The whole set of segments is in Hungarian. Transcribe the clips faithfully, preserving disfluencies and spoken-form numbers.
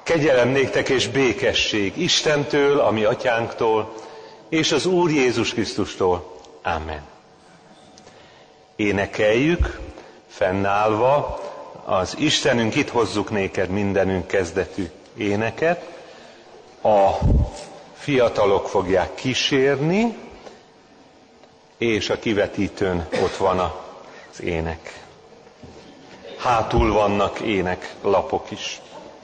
Kegyelem néktek és békesség Istentől, a mi atyánktól, és az Úr Jézus Krisztustól. Amen. Énekeljük, fennállva, az Istenünk itt hozzuk néked mindenünk kezdetű éneket. A fiatalok fogják kísérni, és a kivetítőn ott van az ének. Hátul vannak éneklapok is.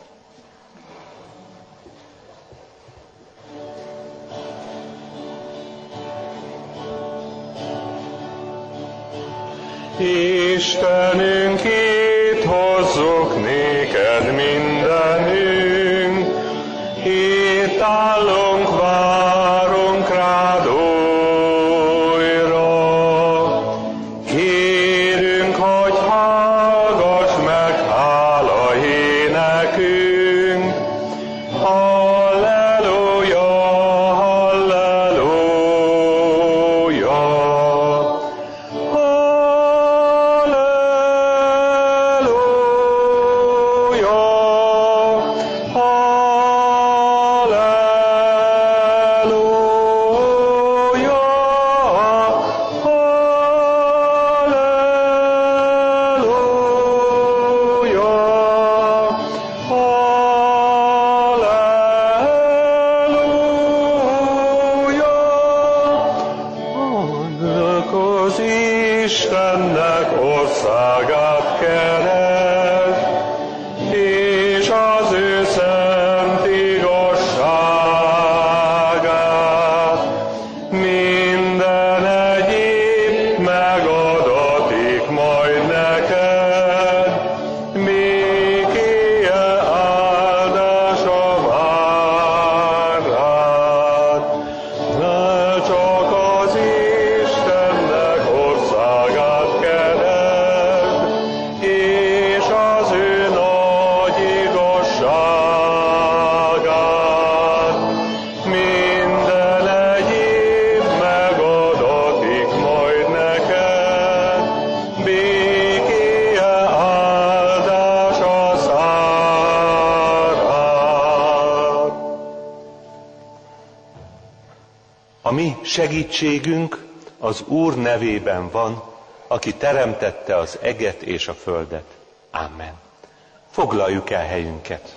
Istenünk, itt hozzuk néked mindenünk, itt állunk, várunk rád újra. Kérünk, hogy hallgass meg hála énekünk. Halleluja, halleluja. Istennek országát keresd, és az ő szent igazságát. Minden egyéb megadatik majd neked, békéje áldása vár rád. Ne csak az Istennek országát keresd, és az ő nagy igazságát. Minden egyéb megadatik majd neked, békéje áldása szár rád. A mi segítségünk az Úr nevében van, aki teremtette az eget és a földet. Amen. Foglaljuk el helyünket.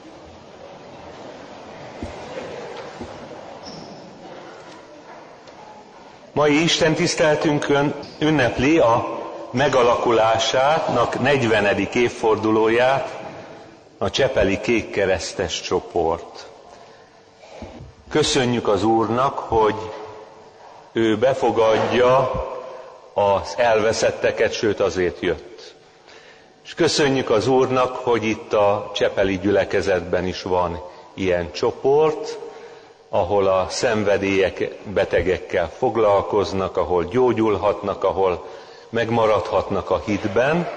Mai Isten tiszteltünkön ünnepli a megalakulásának negyvenedik évfordulóját a csepeli kékkeresztes csoport. Köszönjük az Úrnak, hogy ő befogadja az elveszetteket, sőt azért jött. És köszönjük az Úrnak, hogy itt a csepeli gyülekezetben is van ilyen csoport, ahol a szenvedélyek, betegekkel foglalkoznak, ahol gyógyulhatnak, ahol megmaradhatnak a hitben.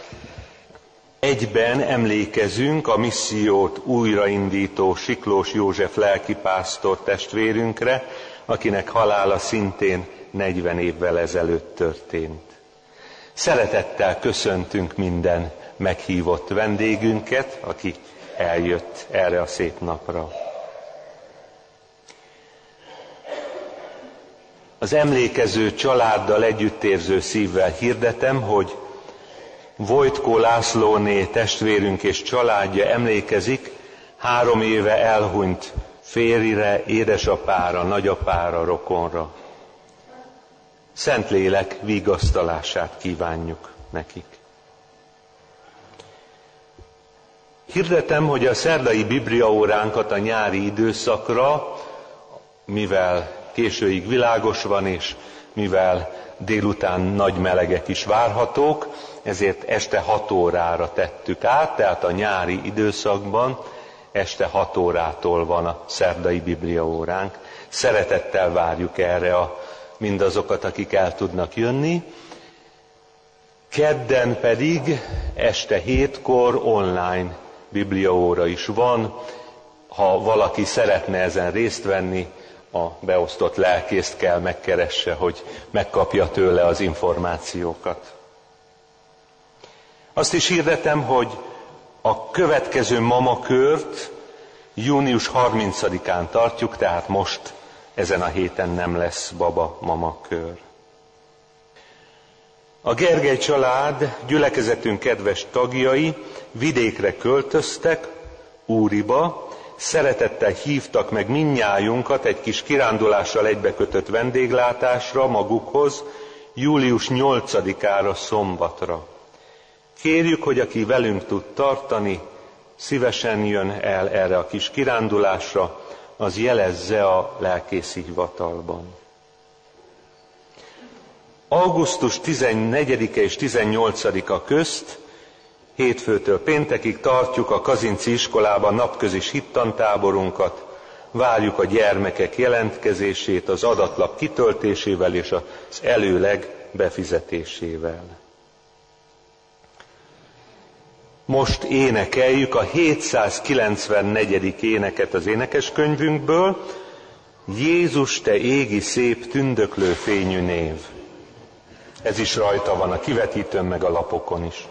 Egyben emlékezünk a missziót újraindító Siklós József lelkipásztor testvérünkre, akinek halála szintén negyven évvel ezelőtt történt. Szeretettel köszöntünk minden meghívott vendégünket, aki eljött erre a szép napra. Az emlékező családdal együttérző szívvel hirdetem, hogy Vojtkó Lászlóné testvérünk és családja emlékezik három éve elhunyt férjre, édesapára, nagyapára, rokonra. Szentlélek vigasztalását kívánjuk nekik. Hirdetem, hogy a szerdai bibliaóránkat a nyári időszakra, mivel későig világos van, és mivel délután nagy melegek is várhatók, ezért este hat órára tettük át, tehát a nyári időszakban este hat órától van a szerdai bibliaóránk. Szeretettel várjuk erre a mindazokat, akik el tudnak jönni. Kedden pedig este hétkor online bibliaóra is van. Ha valaki szeretne ezen részt venni, a beosztott lelkészt kell megkeresse, hogy megkapja tőle az információkat. Azt is hirdetem, hogy a következő mamakört június harmincadikán tartjuk, tehát most ezen a héten nem lesz baba-mama kör. A Gergely család, gyülekezetünk kedves tagjai vidékre költöztek, Úriba, szeretettel hívtak meg mindnyájunkat egy kis kirándulással egybekötött vendéglátásra magukhoz, július nyolcadikára szombatra. Kérjük, hogy aki velünk tud tartani, szívesen jön el erre a kis kirándulásra, az jelezze a lelkészi hivatalban. augusztus tizennegyedike és tizennyolcadika közt, hétfőtől péntekig tartjuk a Kazinczy iskolában napközis hittantáborunkat, várjuk a gyermekek jelentkezését az adatlap kitöltésével és az előleg befizetésével. Most énekeljük a hétszázkilencvennegyedik éneket az énekeskönyvünkből, Jézus, te égi szép tündöklő fényű név. Ez is rajta van a kivetítőn meg a lapokon is.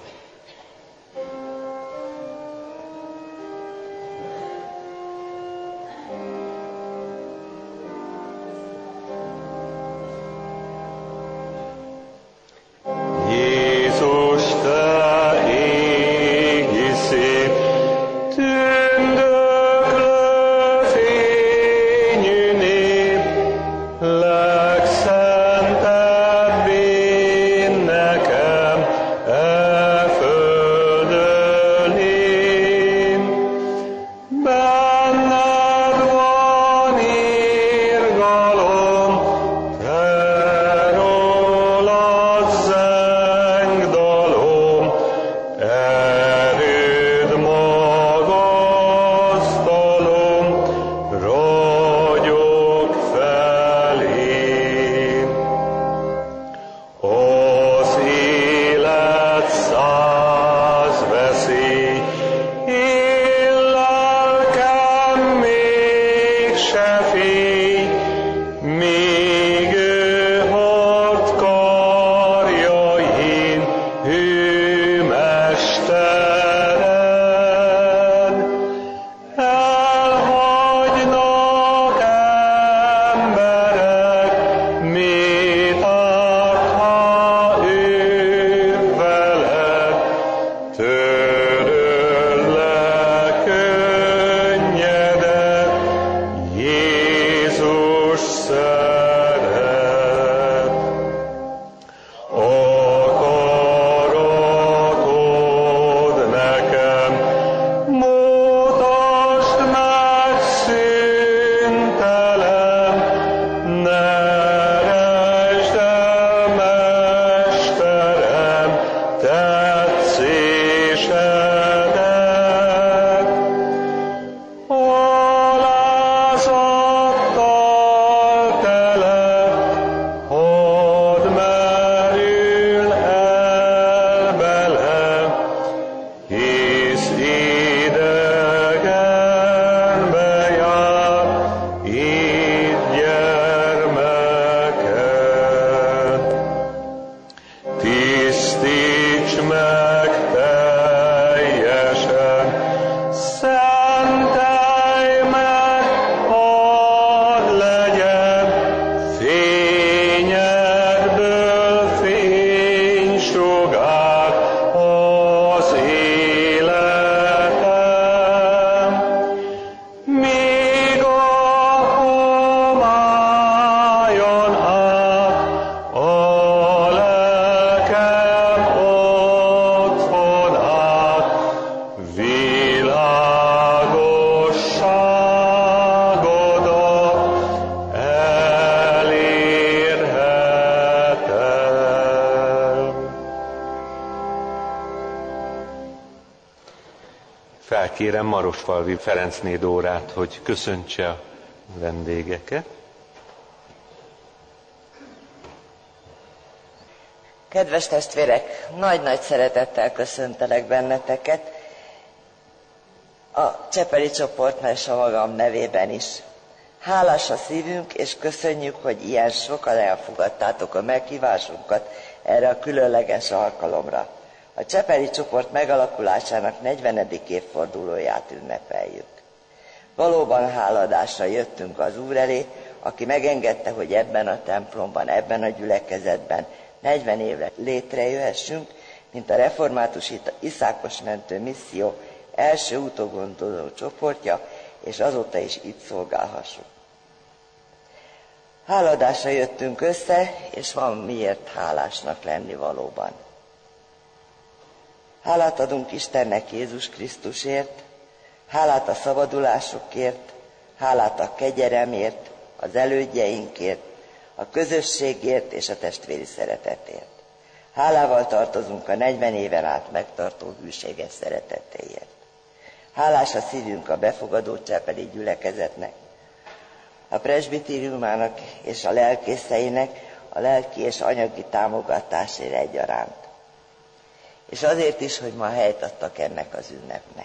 Felkérem Marosfalvi Ferencné Dórát, hogy köszöntse a vendégeket. Kedves testvérek, nagy-nagy szeretettel köszöntelek benneteket, a Csepeli csoportnál és a magam nevében is. Hálás a szívünk, és köszönjük, hogy ilyen sokan elfogadtátok a meghívásunkat erre a különleges alkalomra. A Csepeli csoport megalakulásának negyvenedik évfordulóját ünnepeljük. Valóban háladásra jöttünk az Úr elé, aki megengedte, hogy ebben a templomban, ebben a gyülekezetben negyven évre létrejöhessünk, mint a református Iszákos Mentő Misszió első utógondoló csoportja, és azóta is itt szolgálhassuk. Háladásra jöttünk össze, és van miért hálásnak lenni valóban. Hálát adunk Istennek Jézus Krisztusért, hálát a szabadulásokért, hálát a kegyelmért, az elődjeinkért, a közösségért és a testvéri szeretetért. Hálával tartozunk a negyven éven át megtartó hűséges szeretetéért. Hálás a szívünk a befogadó csepeli gyülekezetnek, a presbitériumának és a lelkészeinek a lelki és anyagi támogatásért egyaránt. És azért is, hogy ma helyt adtak ennek az ünnepnek.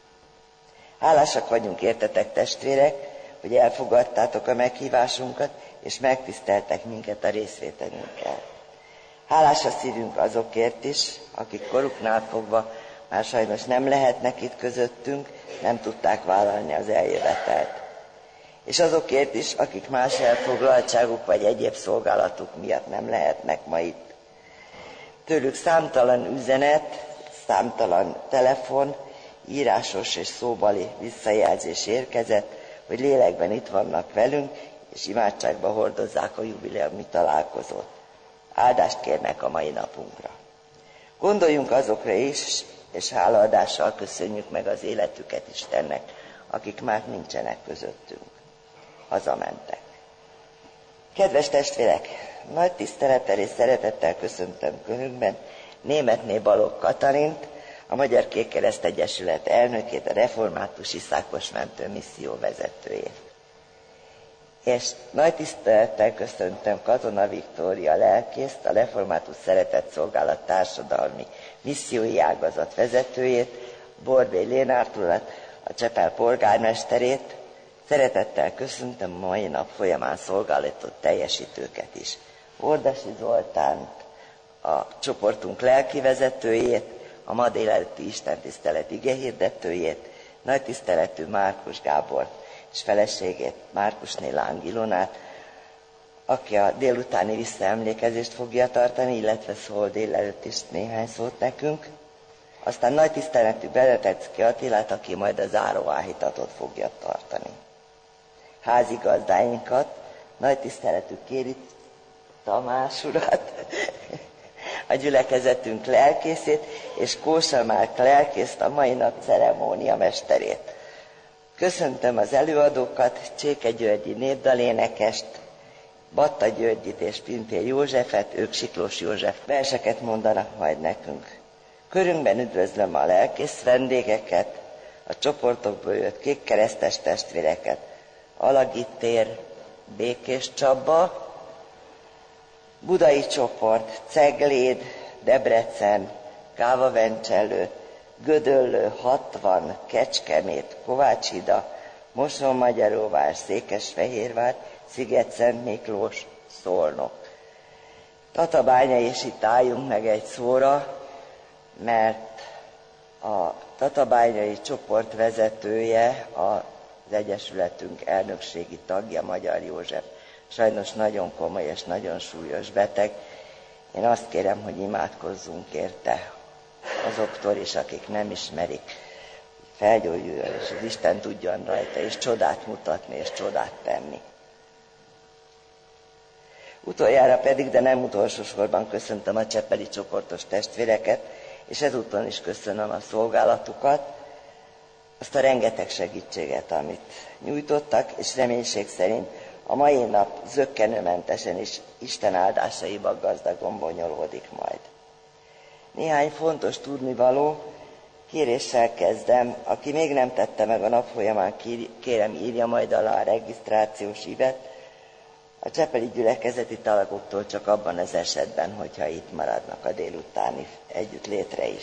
Hálásak vagyunk értetek, testvérek, hogy elfogadtátok a meghívásunkat, és megtiszteltek minket a részvételünkkel. Hálás a szívünk azokért is, akik koruknál fogva már sajnos nem lehetnek itt közöttünk, nem tudták vállalni az eljövetelt. És azokért is, akik más elfoglaltságuk vagy egyéb szolgálatuk miatt nem lehetnek ma itt. Tőlük számtalan üzenet, számtalan telefon, írásos és szóbeli visszajelzés érkezett, hogy lélekben itt vannak velünk, és imádságba hordozzák a jubileumi találkozót. Áldást kérnek a mai napunkra. Gondoljunk azokra is, és hálaadással köszönjük meg az életüket Istennek, akik már nincsenek közöttünk. Hazamentek. Kedves testvérek, nagy tisztelettel és szeretettel köszöntöm körünkben Németné Balogh Katalint, a Magyar Kékkereszt Egyesület elnökét, a református Iszákos Mentő Misszió vezetőjét. És nagy tisztelettel köszöntöm Katona Viktória lelkészt, a Református Szeretett Szolgálat társadalmi missziói ágazat vezetőjét, Borbély Lénárt urat, a Csepel polgármesterét. Szeretettel köszöntöm a mai nap folyamán szolgálatot teljesítőket is. Ordasi Zoltánt, a csoportunk lelkivezetőjét, a ma délelőtti istentisztelet igehirdetőjét, nagy tiszteletű Márkus Gábort és feleségét, Márkusné Láng Ilonát, aki a délutáni visszaemlékezést fogja tartani, illetve szól délelőtt is néhány szót nekünk. Aztán nagy tiszteletű Benedecki Attilát, aki majd a záróáhítatot fogja tartani. Házigazdáinkat, nagy tiszteletű Kéri Tamás urat, a gyülekezetünk lelkészét, és Kósa Márk lelkészt, a mai nap ceremónia mesterét. Köszöntöm az előadókat, Cséke Györgyi népdalénekest, Batta Györgyit és Pimpér Józsefet, ők Siklós József verseket mondanak majd nekünk. Körünkben üdvözlöm a lelkész vendégeket, a csoportokból jött kékkeresztes testvéreket, Alagi tér, Békés Csaba, Budai csoport, Cegléd, Debrecen, Kávavencselő, Gödöllő, hatvan, Kecskemét, Kovácshida, Moson-Magyaróvár, Székesfehérvár, Sziget-Szent Miklós, Szolnok. Tatabánya, és itt álljunk meg egy szóra, mert a tatabányai csoport vezetője, az Egyesületünk elnökségi tagja, Magyar József, sajnos nagyon komoly és nagyon súlyos beteg. Én azt kérem, hogy imádkozzunk érte, azoktól is, akik nem ismerik, felgyógyuljon, és az Isten tudjon rajta, és csodát mutatni, és csodát tenni. Utoljára pedig, de nem utolsó sorban köszöntöm a csepeli csoportos testvéreket, és ezúton is köszönöm a szolgálatukat, azt a rengeteg segítséget, amit nyújtottak, és reménység szerint a mai nap zökkenőmentesen is Isten áldásaiban gazdagon bonyolódik majd. Néhány fontos tudnivaló, kéréssel kezdem. Aki még nem tette meg a nap folyamán, kérem írja majd alá a regisztrációs ívet. A csepeli gyülekezeti tagoktól csak abban az esetben, hogyha itt maradnak a délutáni együttlétre is.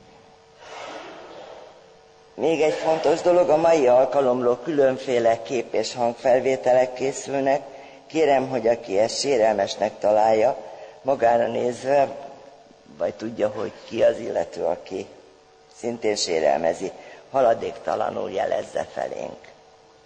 Még egy fontos dolog, a mai alkalomról különféle kép- és hangfelvételek készülnek. Kérem, hogy aki ezt sérelmesnek találja, magára nézve, vagy tudja, hogy ki az illető, aki szintén sérelmezi, haladéktalanul jelezze felénk.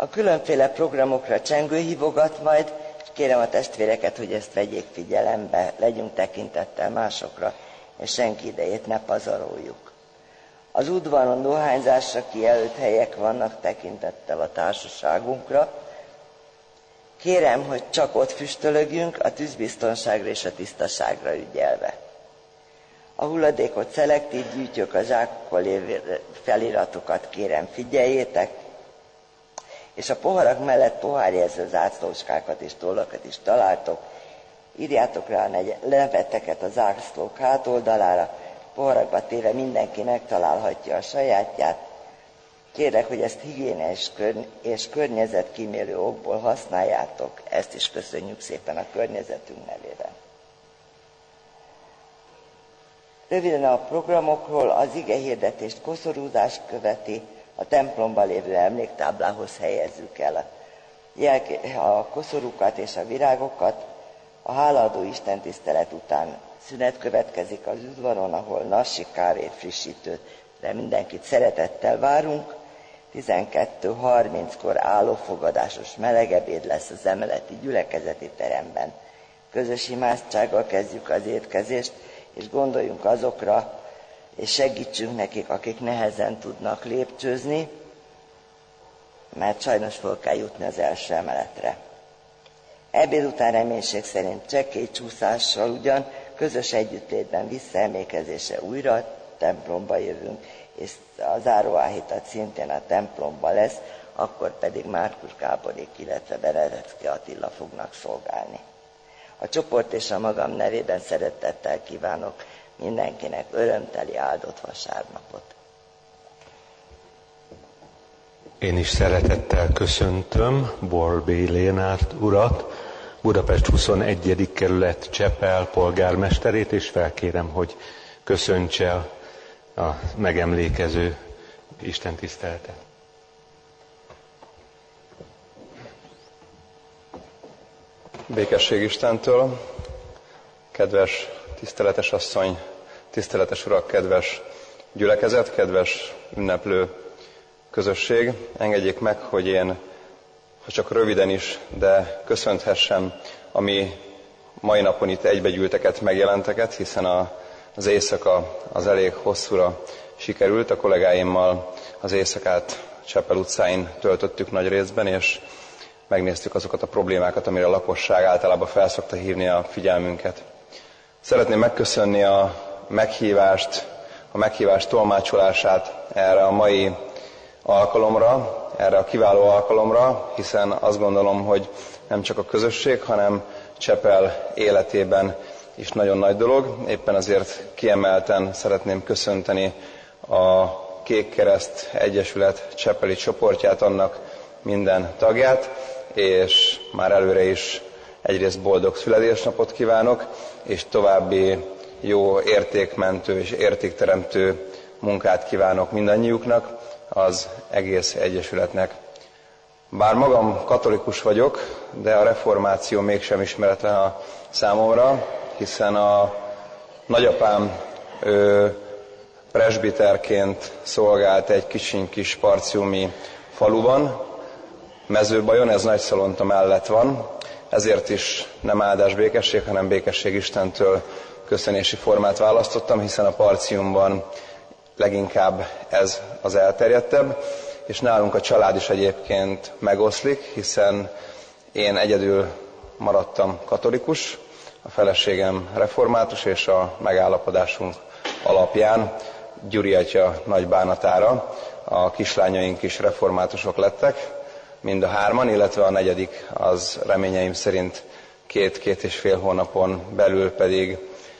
A különféle programokra csengő hívogat majd, és kérem a testvéreket, hogy ezt vegyék figyelembe, legyünk tekintettel másokra, és senki idejét ne pazaroljuk. Az udvaron dohányzásra kijelölt helyek vannak tekintettel a társaságunkra. Kérem, hogy csak ott füstölögjünk, a tűzbiztonságra és a tisztaságra ügyelve. A hulladékot szelektív gyűjtjük, a zsákokkal lévő feliratokat kérem figyeljétek, és a poharak mellett pohárjelző zászlóskákat és tollakat is találtok. Írjátok rá a neveteket a zászlók hátoldalára, poharakba téve mindenki megtalálhatja a sajátját. Kérlek, hogy ezt higiéniás és környezetkímélő okból használjátok, ezt is köszönjük szépen a környezetünk nevében. Röviden a programokról: az igehirdetést koszorúzás követi, a templomban lévő emléktáblához helyezzük el a, jelké- a koszorúkat és a virágokat. A hálaadó istentisztelet után szünet következik az udvaron, ahol nassi kávét, frissítőre mindenkit szeretettel várunk. tizenkettő harminckor állófogadásos melegebéd lesz az emeleti gyülekezeti teremben. Közös imádsággal kezdjük az étkezést, és gondoljunk azokra, és segítsünk nekik, akik nehezen tudnak lépcsőzni, mert sajnos fel kell jutni az első emeletre. Ebéd után reménység szerint csekély csúszással ugyan, közös együttlétben visszaemlékezése újra a templomba jövünk, és a záróáhítat szintén a templomba lesz, akkor pedig Márkus Gáborék, illetve Berezecki Attila fognak szolgálni. A csoport és a magam nevében szeretettel kívánok mindenkinek örömteli áldott vasárnapot. Én is szeretettel köszöntöm Borbély Lénárt urat, Budapest huszonegyedik kerület Csepel polgármesterét, és felkérem, hogy köszöntse a megemlékező istentiszteletet. Békesség Istentől, kedves tiszteletes asszony, tiszteletes urak, kedves gyülekezet, kedves ünneplő közösség, engedjék meg, hogy én, ha csak röviden is, de köszönthessem a mi mai napon itt egybegyűlteket, megjelenteket, hiszen a, az éjszaka az elég hosszúra sikerült. A kollégáimmal az éjszakát Csepel utcáin töltöttük nagy részben, és megnéztük azokat a problémákat, amire a lakosság általában felszokta hívni a figyelmünket. Szeretném megköszönni a meghívást, a meghívás tolmácsolását erre a mai alkalomra, erre a kiváló alkalomra, hiszen azt gondolom, hogy nem csak a közösség, hanem Csepel életében is nagyon nagy dolog. Éppen azért kiemelten szeretném köszönteni a Kék Kereszt Egyesület csepeli csoportját, annak minden tagját, és már előre is egyrészt boldog születésnapot kívánok, és további jó értékmentő és értékteremtő munkát kívánok mindannyiuknak, az egész egyesületnek. Bár magam katolikus vagyok, de a reformáció mégsem ismeretlen a számomra, hiszen a nagyapám ő, presbiterként szolgált egy kicsiny kis parciumi faluban, Mezőbajon, ez Nagyszalonta mellett van, ezért is nem áldás békesség, hanem békesség Istentől köszönési formát választottam, hiszen a parciumban leginkább ez az elterjedtebb, és nálunk a család is egyébként megoszlik, hiszen én egyedül maradtam katolikus, a feleségem református, és a megállapodásunk alapján Gyuri atya nagy bánatára a kislányaink is reformátusok lettek, mind a hárman, illetve a negyedik az reményeim szerint két-két és fél hónapon belül pedig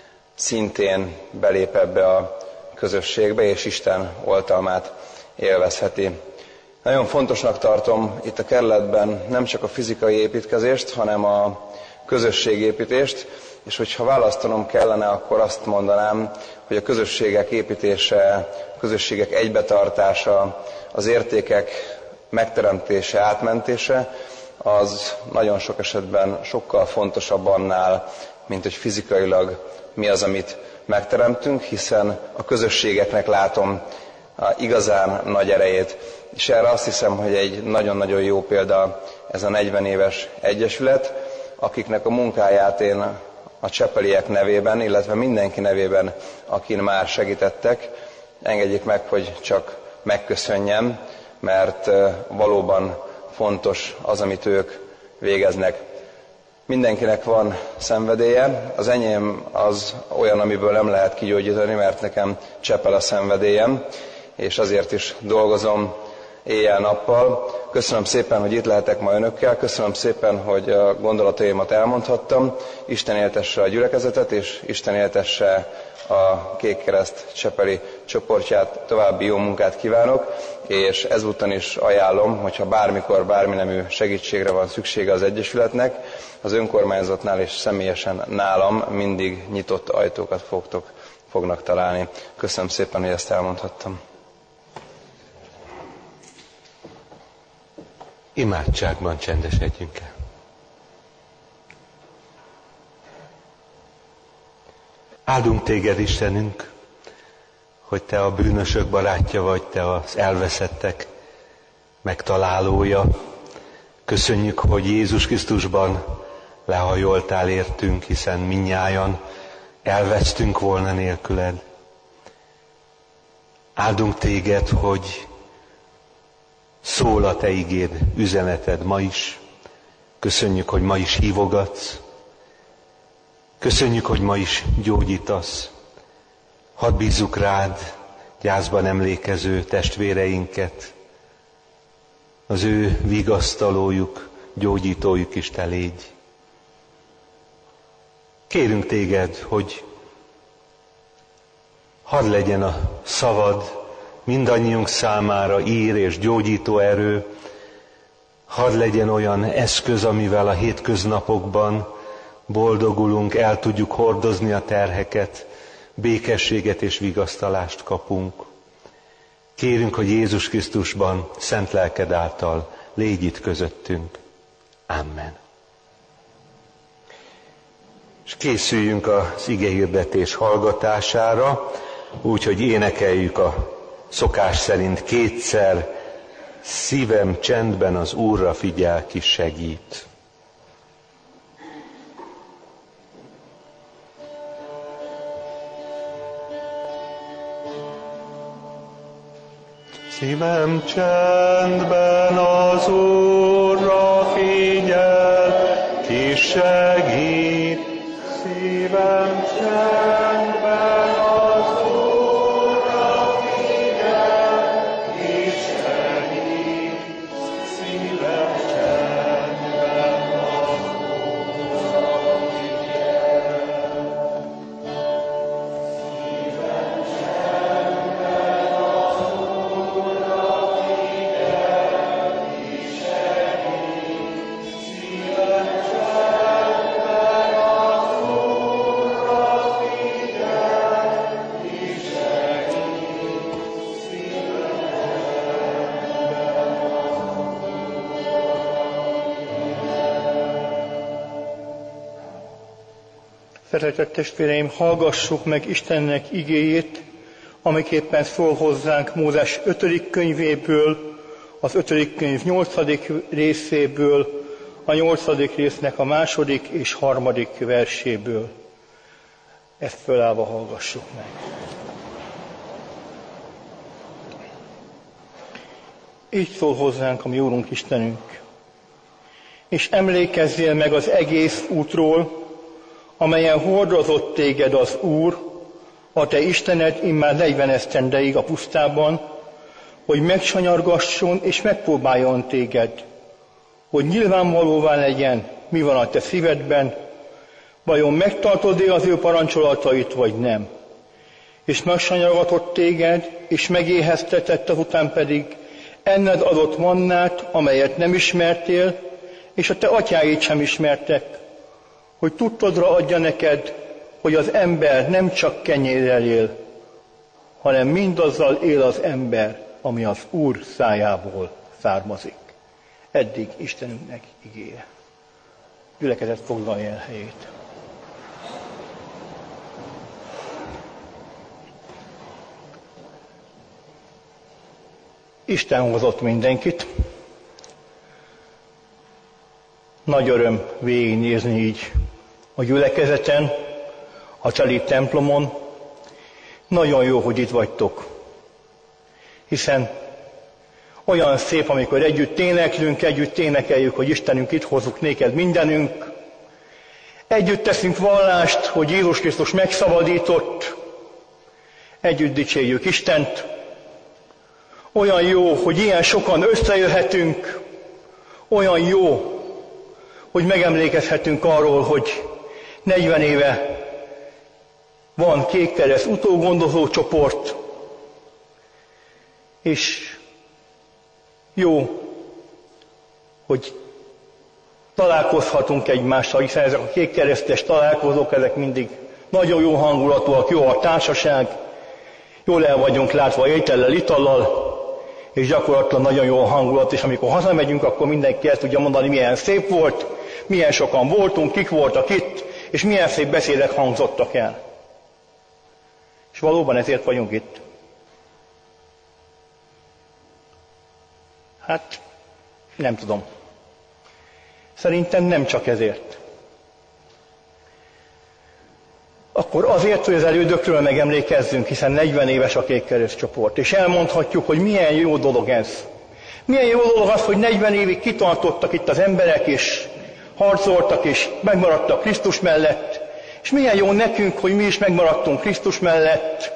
szintén belép ebbe a közösségbe, és Isten oltalmát élvezheti. Nagyon fontosnak tartom itt a kerületben nem csak a fizikai építkezést, hanem a közösségépítést, és hogyha választanom kellene, akkor azt mondanám, hogy a közösségek építése, a közösségek egybetartása, az értékek megteremtése, átmentése, az nagyon sok esetben sokkal fontosabb annál, mint hogy fizikailag mi az, amit megteremtünk, hiszen a közösségeknek látom a igazán nagy erejét. És erre azt hiszem, hogy egy nagyon-nagyon jó példa ez a negyven éves egyesület, akiknek a munkáját én a csepeliek nevében, illetve mindenki nevében, akin már segítettek, engedjék meg, hogy csak megköszönjem, mert valóban fontos az, amit ők végeznek. Mindenkinek van szenvedélye, az enyém az olyan, amiből nem lehet kigyógyítani, mert nekem csepel a szenvedélyem, és azért is dolgozom éjjel-nappal. Köszönöm szépen, hogy itt lehetek ma önökkel, köszönöm szépen, hogy a gondolataimat elmondhattam. Isten éltesse a gyülekezetet, és Isten éltesse a Kékkereszt csepeli csoportját, további jó munkát kívánok, és ezúttal is ajánlom, hogyha bármikor, bármi nemű segítségre van szüksége az Egyesületnek, az önkormányzatnál és személyesen nálam mindig nyitott ajtókat fogtok, fognak találni. Köszönöm szépen, hogy ezt elmondhattam. Imádságban csendesedjünk el. Áldunk téged, Istenünk, hogy te a bűnösök barátja vagy, te az elveszettek megtalálója. Köszönjük, hogy Jézus Krisztusban lehajoltál értünk, hiszen mindnyájan elvesztünk volna nélküled. Áldunk téged, hogy szól a te igéd, üzeneted ma is. Köszönjük, hogy ma is hívogatsz. Köszönjük, hogy ma is gyógyítasz. Hadd bízzuk rád gyászban emlékező testvéreinket. Az ő vigasztalójuk, gyógyítójuk is te légy. Kérünk téged, hogy hadd legyen a szavad mindannyiunk számára ír és gyógyító erő, hadd legyen olyan eszköz, amivel a hétköznapokban boldogulunk, el tudjuk hordozni a terheket, békességet és vigasztalást kapunk. Kérünk, hogy Jézus Krisztusban, szent lelked által légy itt közöttünk. Amen. És készüljünk az igehirdetés hallgatására, úgyhogy énekeljük a szokás szerint kétszer: szívem csendben az Úrra figyel, ki segít. Szívem csendben az Úrra figyel, ki segít. Szívem csendben az Úrra figyel, ki segít. Szívem csendben az Úrra figyel. Szívem csendben az Úrra figyel, ki segít. Szívem csendben az Úrra figyel, ki segít. Szívem Szeretett testvéreim, hallgassuk meg Istennek igéjét, amiképpen szól hozzánk Mózes ötödik könyvéből, az ötödik könyv nyolcadik részéből, a nyolcadik résznek a második és harmadik verséből. Ezt fölállva hallgassuk meg. Így szól hozzánk a mi Úrunk Istenünk. És emlékezzél meg az egész útról, amelyen hordozott téged az Úr, a te Istened immár negyven esztendeig a pusztában, hogy megsanyargasson és megpróbáljon téged, hogy nyilvánvalóvá legyen, mi van a te szívedben, vajon megtartod-e az ő parancsolatait, vagy nem. És megsanyargatott téged, és megéheztetett, azután pedig enned adott mannát, amelyet nem ismertél, és a te atyáid sem ismertek, hogy tudtodra adja neked, hogy az ember nem csak kenyérrel él, hanem mindazzal él az ember, ami az Úr szájából származik. Eddig Istenünknek igéje. Gyülekezet, foglalja el helyét. Isten hozott mindenkit. Nagy öröm végignézni így a gyülekezeten, a Cseli templomon. Nagyon jó, hogy itt vagytok. Hiszen olyan szép, amikor együtt éneklünk, együtt énekeljük, hogy Istenünk itt hozzuk néked mindenünk. Együtt teszünk vallást, hogy Jézus Krisztus megszabadított. Együtt dicsérjük Istent. Olyan jó, hogy ilyen sokan összejöhetünk. Olyan jó, hogy megemlékezhetünk arról, hogy negyven éve van Kékkereszt utógondozó csoport, és jó, hogy találkozhatunk egymással, hiszen ezek a kékkeresztes találkozók, ezek mindig nagyon jó hangulatúak, jó a társaság, jól el vagyunk látva étellel, itallal, és gyakorlatilag nagyon jó a hangulat, és amikor hazamegyünk, akkor mindenki el tudja mondani, milyen szép volt, milyen sokan voltunk, kik voltak itt, és milyen szép beszédek hangzottak el. És valóban ezért vagyunk itt. Hát, nem tudom. Szerintem nem csak ezért. Akkor azért, hogy az elődökről megemlékezzünk, hiszen negyven éves a Kékkereszt csoport, és elmondhatjuk, hogy milyen jó dolog ez. Milyen jó dolog az, hogy negyven évig kitartottak itt az emberek, és harcoltak, és megmaradtak Krisztus mellett, és milyen jó nekünk, hogy mi is megmaradtunk Krisztus mellett,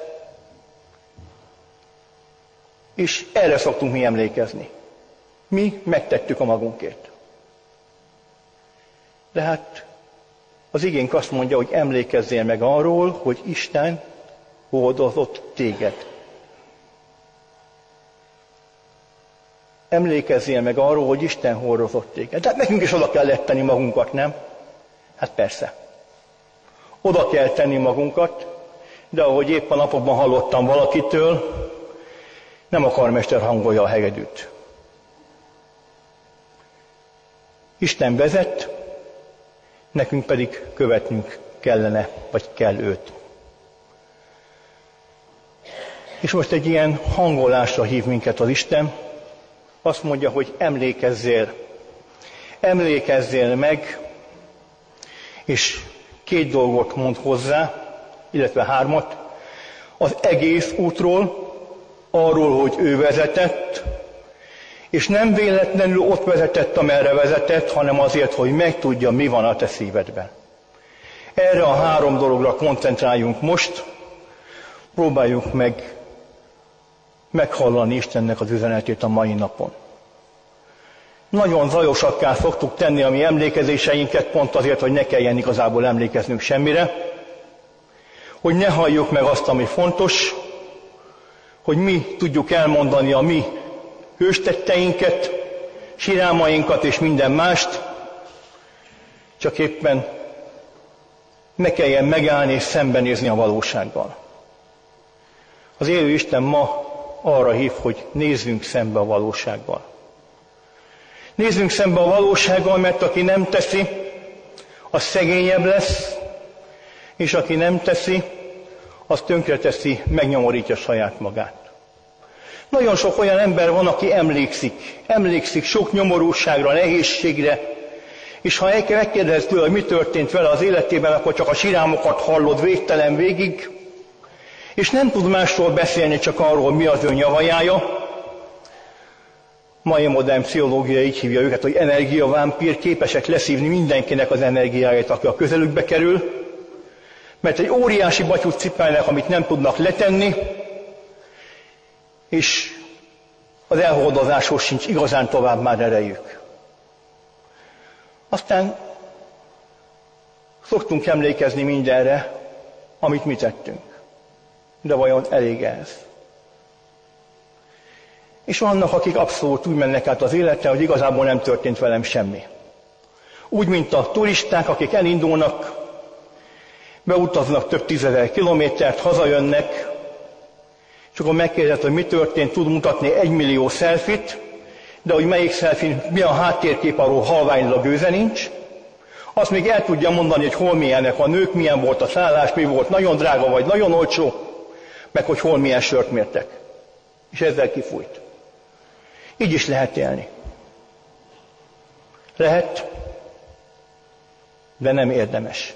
és erre szoktunk mi emlékezni. Mi megtettük a magunkért. De hát az igénk azt mondja, hogy emlékezzél meg arról, hogy Isten hordozott téged. Emlékezzél meg arról, hogy Isten hordozott téged. Tehát nekünk is oda kell tenni magunkat, nem? Hát persze. Oda kell tenni magunkat, de ahogy épp a napokban hallottam valakitől, nem a karmester hangolja a hegedűt. Isten vezet, nekünk pedig követnünk kellene, vagy kell őt. És most egy ilyen hangolásra hív minket az Isten, azt mondja, hogy emlékezzél, emlékezzél meg, és két dolgot mond hozzá, illetve hármat, az egész útról, arról, hogy ő vezetett, és nem véletlenül ott vezetett, amerre vezetett, hanem azért, hogy megtudja, mi van a te szívedben. Erre a három dologra koncentráljunk most, próbáljuk meg meghallani Istennek az üzenetét a mai napon. Nagyon zajosakká szoktuk tenni a mi emlékezéseinket, pont azért, hogy ne kelljen igazából emlékeznünk semmire, hogy ne halljuk meg azt, ami fontos, hogy mi tudjuk elmondani a mi hőstetteinket, sirálmainkat és minden mást, csak éppen ne kelljen megállni és szembenézni a valósággal. Az élő Isten ma arra hív, hogy nézzünk szembe a valósággal. Nézzünk szembe a valósággal, mert aki nem teszi, az szegényebb lesz, és aki nem teszi, az tönkreteszi, megnyomorítja saját magát. Nagyon sok olyan ember van, aki emlékszik, emlékszik sok nyomorúságra, nehézségre, és ha megkérdezed tőle, hogy mi történt vele az életében, akkor csak a sirámokat hallod végtelen végig, és nem tud másról beszélni, csak arról, mi az ő nyavajája. Mai modern pszichológia így hívja őket, hogy energiavámpír, képesek leszívni mindenkinek az energiáját, aki a közelükbe kerül, mert egy óriási batyút cipelnek, amit nem tudnak letenni, és az elhordozáshoz sincs igazán tovább már erejük. Aztán szoktunk emlékezni mindenre, amit mi tettünk. De vajon elég ez? És vannak, akik abszolút úgy mennek át az életre, hogy igazából nem történt velem semmi. Úgy, mint a turisták, akik elindulnak, beutaznak több tízezer kilométert, hazajönnek, és akkor megkérdezett, hogy mi történt, tud mutatni egymillió szelfit, de hogy melyik szelfin, mi a háttérkép, arról halványlag gőze nincs. Azt még el tudja mondani, hogy hol milyenek a nők, milyen volt a szállás, mi volt nagyon drága vagy nagyon olcsó, meg hogy hol milyen sört mértek. És ezzel kifújt. Így is lehet élni. Lehet, de nem érdemes.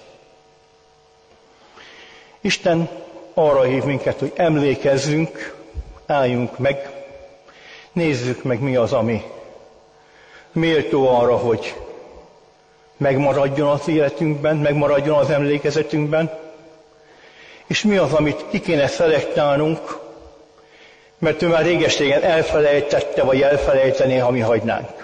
Isten arra hív minket, hogy emlékezzünk, álljunk meg, nézzük meg, mi az, ami méltó arra, hogy megmaradjon az életünkben, megmaradjon az emlékezetünkben, és mi az, amit ki kéne szelektálnunk, mert ő már réges-régen elfelejtette, vagy elfelejtené, ha mi hagynánk.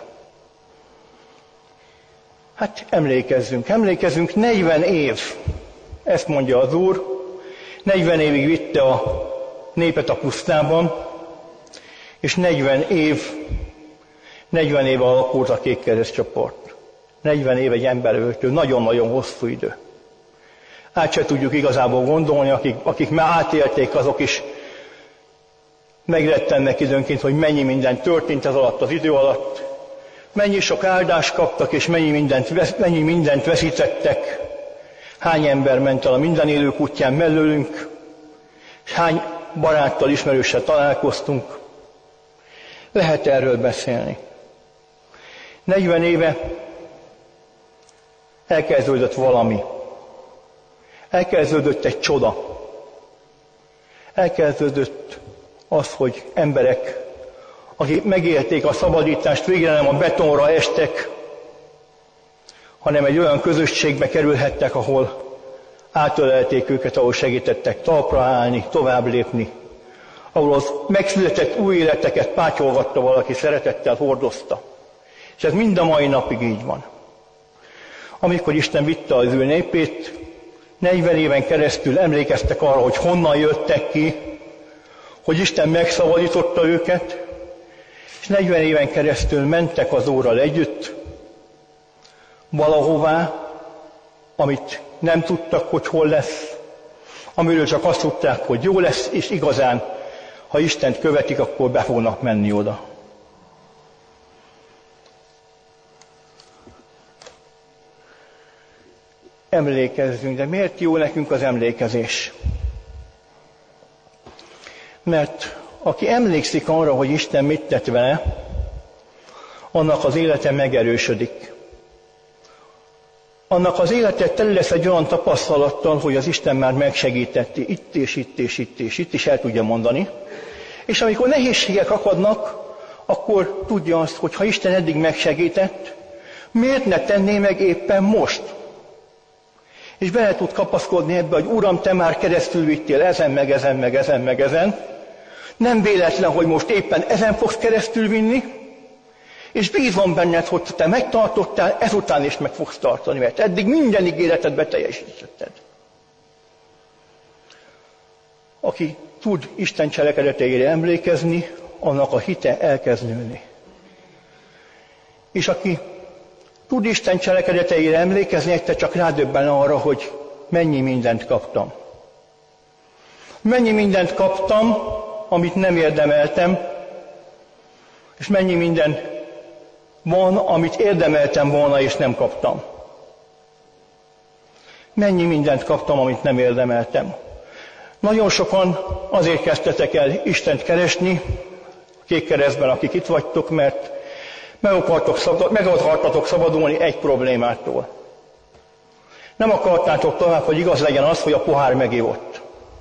Hát emlékezzünk, emlékezzünk, negyven év, ezt mondja az Úr, negyven évig vitte a népet a pusztában, és negyven év, negyven év alakult a kékkereszt csoport. negyven év egy emberöltő, nagyon-nagyon hosszú idő. Át se tudjuk igazából gondolni, akik, akik már átélték, azok is megrettennek időnként, hogy mennyi minden történt ez alatt az idő alatt, mennyi sok áldást kaptak, és mennyi mindent, mennyi mindent veszítettek, hány ember ment el a minden élő kutyán mellőlünk, és hány baráttal, ismerőssel találkoztunk. Lehet erről beszélni. negyven éve elkezdődött valami. Elkezdődött egy csoda. Elkezdődött az, hogy emberek, akik megélték a szabadítást, végre nem a betonra estek, hanem egy olyan közösségbe kerülhettek, ahol átölelték őket, ahol segítettek talpra állni, tovább lépni, ahol az megszületett új életeket pátyolgatta valaki, szeretettel hordozta. És ez mind a mai napig így van. Amikor Isten vitte az ő népét, negyven éven keresztül emlékeztek arra, hogy honnan jöttek ki, hogy Isten megszabadította őket, és negyven éven keresztül mentek az Úrral együtt, valahová, amit nem tudtak, hogy hol lesz, amiről csak azt tudták, hogy jó lesz, és igazán, ha Istent követik, akkor be fognak menni oda. Emlékezzünk, de miért jó nekünk az emlékezés? Mert aki emlékszik arra, hogy Isten mit tett vele, annak az élete megerősödik. Annak az élete tele lesz egy olyan tapasztalattal, hogy az Isten már megsegítette itt és itt és itt és itt is el tudja mondani. És amikor nehézségek akadnak, akkor tudja azt, hogy ha Isten eddig megsegített, miért ne tenné meg éppen most? És bele tud kapaszkodni ebbe, hogy Uram, te már keresztül vittél ezen, meg ezen, meg ezen, meg ezen. Nem véletlen, hogy most éppen ezen fogsz keresztül vinni, és bízom benned, hogy te megtartottál, ezután is meg fogsz tartani, mert eddig minden ígéretet beteljesítetted. Aki tud Isten cselekedeteire emlékezni, annak a hite elkezd nőni. És aki tud Isten cselekedeteire emlékezni, egyszer csak rádöbben arra, hogy mennyi mindent kaptam. Mennyi mindent kaptam, amit nem érdemeltem, és mennyi minden van, amit érdemeltem volna, és nem kaptam. Mennyi mindent kaptam, amit nem érdemeltem. Nagyon sokan azért kezdtetek el Istent keresni, a Kékkeresztben, akik itt vagytok, mert meg akartok, szabad, meg akartatok szabadulni egy problémától. Nem akartátok tovább, hogy igaz legyen az, hogy a pohár megivott.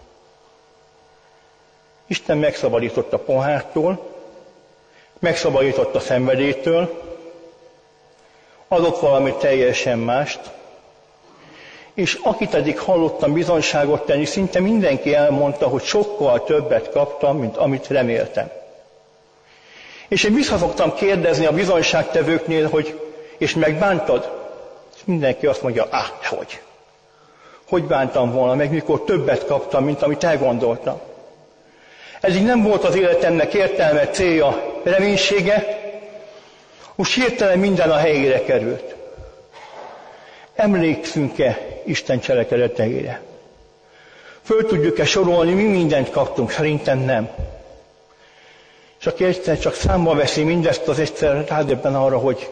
Isten megszabadított a pohártól, megszabadított a szenvedélytől, adott valami teljesen mást, és akit eddig hallottam bizonyságot tenni, szinte mindenki elmondta, hogy sokkal többet kaptam, mint amit reméltem. És én vissza szoktam kérdezni a bizonyságtevőknél, hogy és megbántad? És mindenki azt mondja, áh, hogy? Hogy bántam volna meg, mikor többet kaptam, mint amit elgondoltam? Eddig nem volt az életemnek értelme, célja, reménysége, most hirtelen minden a helyére került. Emlékszünk-e Isten cselekedeteire? Föl tudjuk-e sorolni, mi mindent kaptunk? Szerintem nem. És aki egyszer csak számba veszi mindezt, az egyszer rádöbben arra, hogy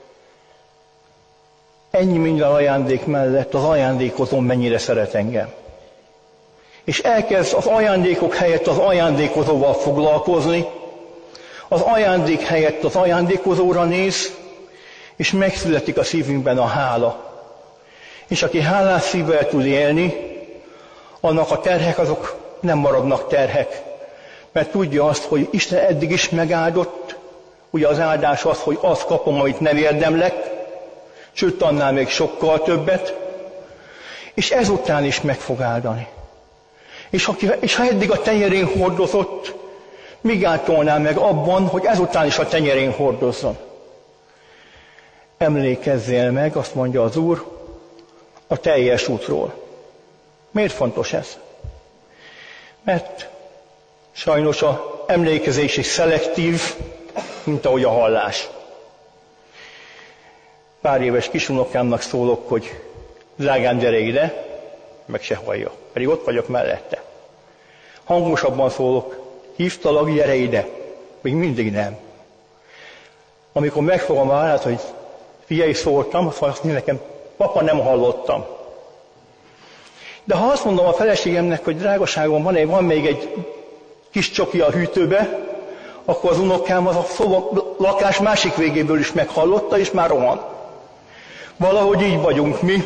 ennyi minden ajándék mellett az ajándékozom mennyire szeret engem. És elkezd az ajándékok helyett az ajándékozóval foglalkozni, az ajándék helyett az ajándékozóra néz, és megszületik a szívünkben a hála. És aki hálás szívvel tud élni, annak a terhek azok nem maradnak terhek, mert tudja azt, hogy Isten eddig is megáldott, ugye az áldás az, hogy azt kapom, amit nem érdemlek, sőt annál még sokkal többet, és ezután is meg fog áldani. És, aki, és ha eddig a tenyerén hordozott, mi gátolná meg abban, hogy ezután is a tenyerén hordozzon? Emlékezzél meg, azt mondja az Úr, a teljes útról. Miért fontos ez? Mert sajnos az emlékezés is szelektív, mint ahogy a hallás. Pár éves kisunokámnak szólok, hogy drágám, gyere ide, meg se hallja, pedig ott vagyok mellette. Hangosabban szólok, hívtalak, gyere ide, még mindig nem. Amikor megfogom a vállát, hogy figyelj, szóltam, azt mondja nekem, papa, nem hallottam. De ha azt mondom a feleségemnek, hogy drágaságom, van, van még egy kis csoki a hűtőbe, akkor az unokám az a szoba, lakás másik végéből is meghallotta, és már rohan. Valahogy így vagyunk mi.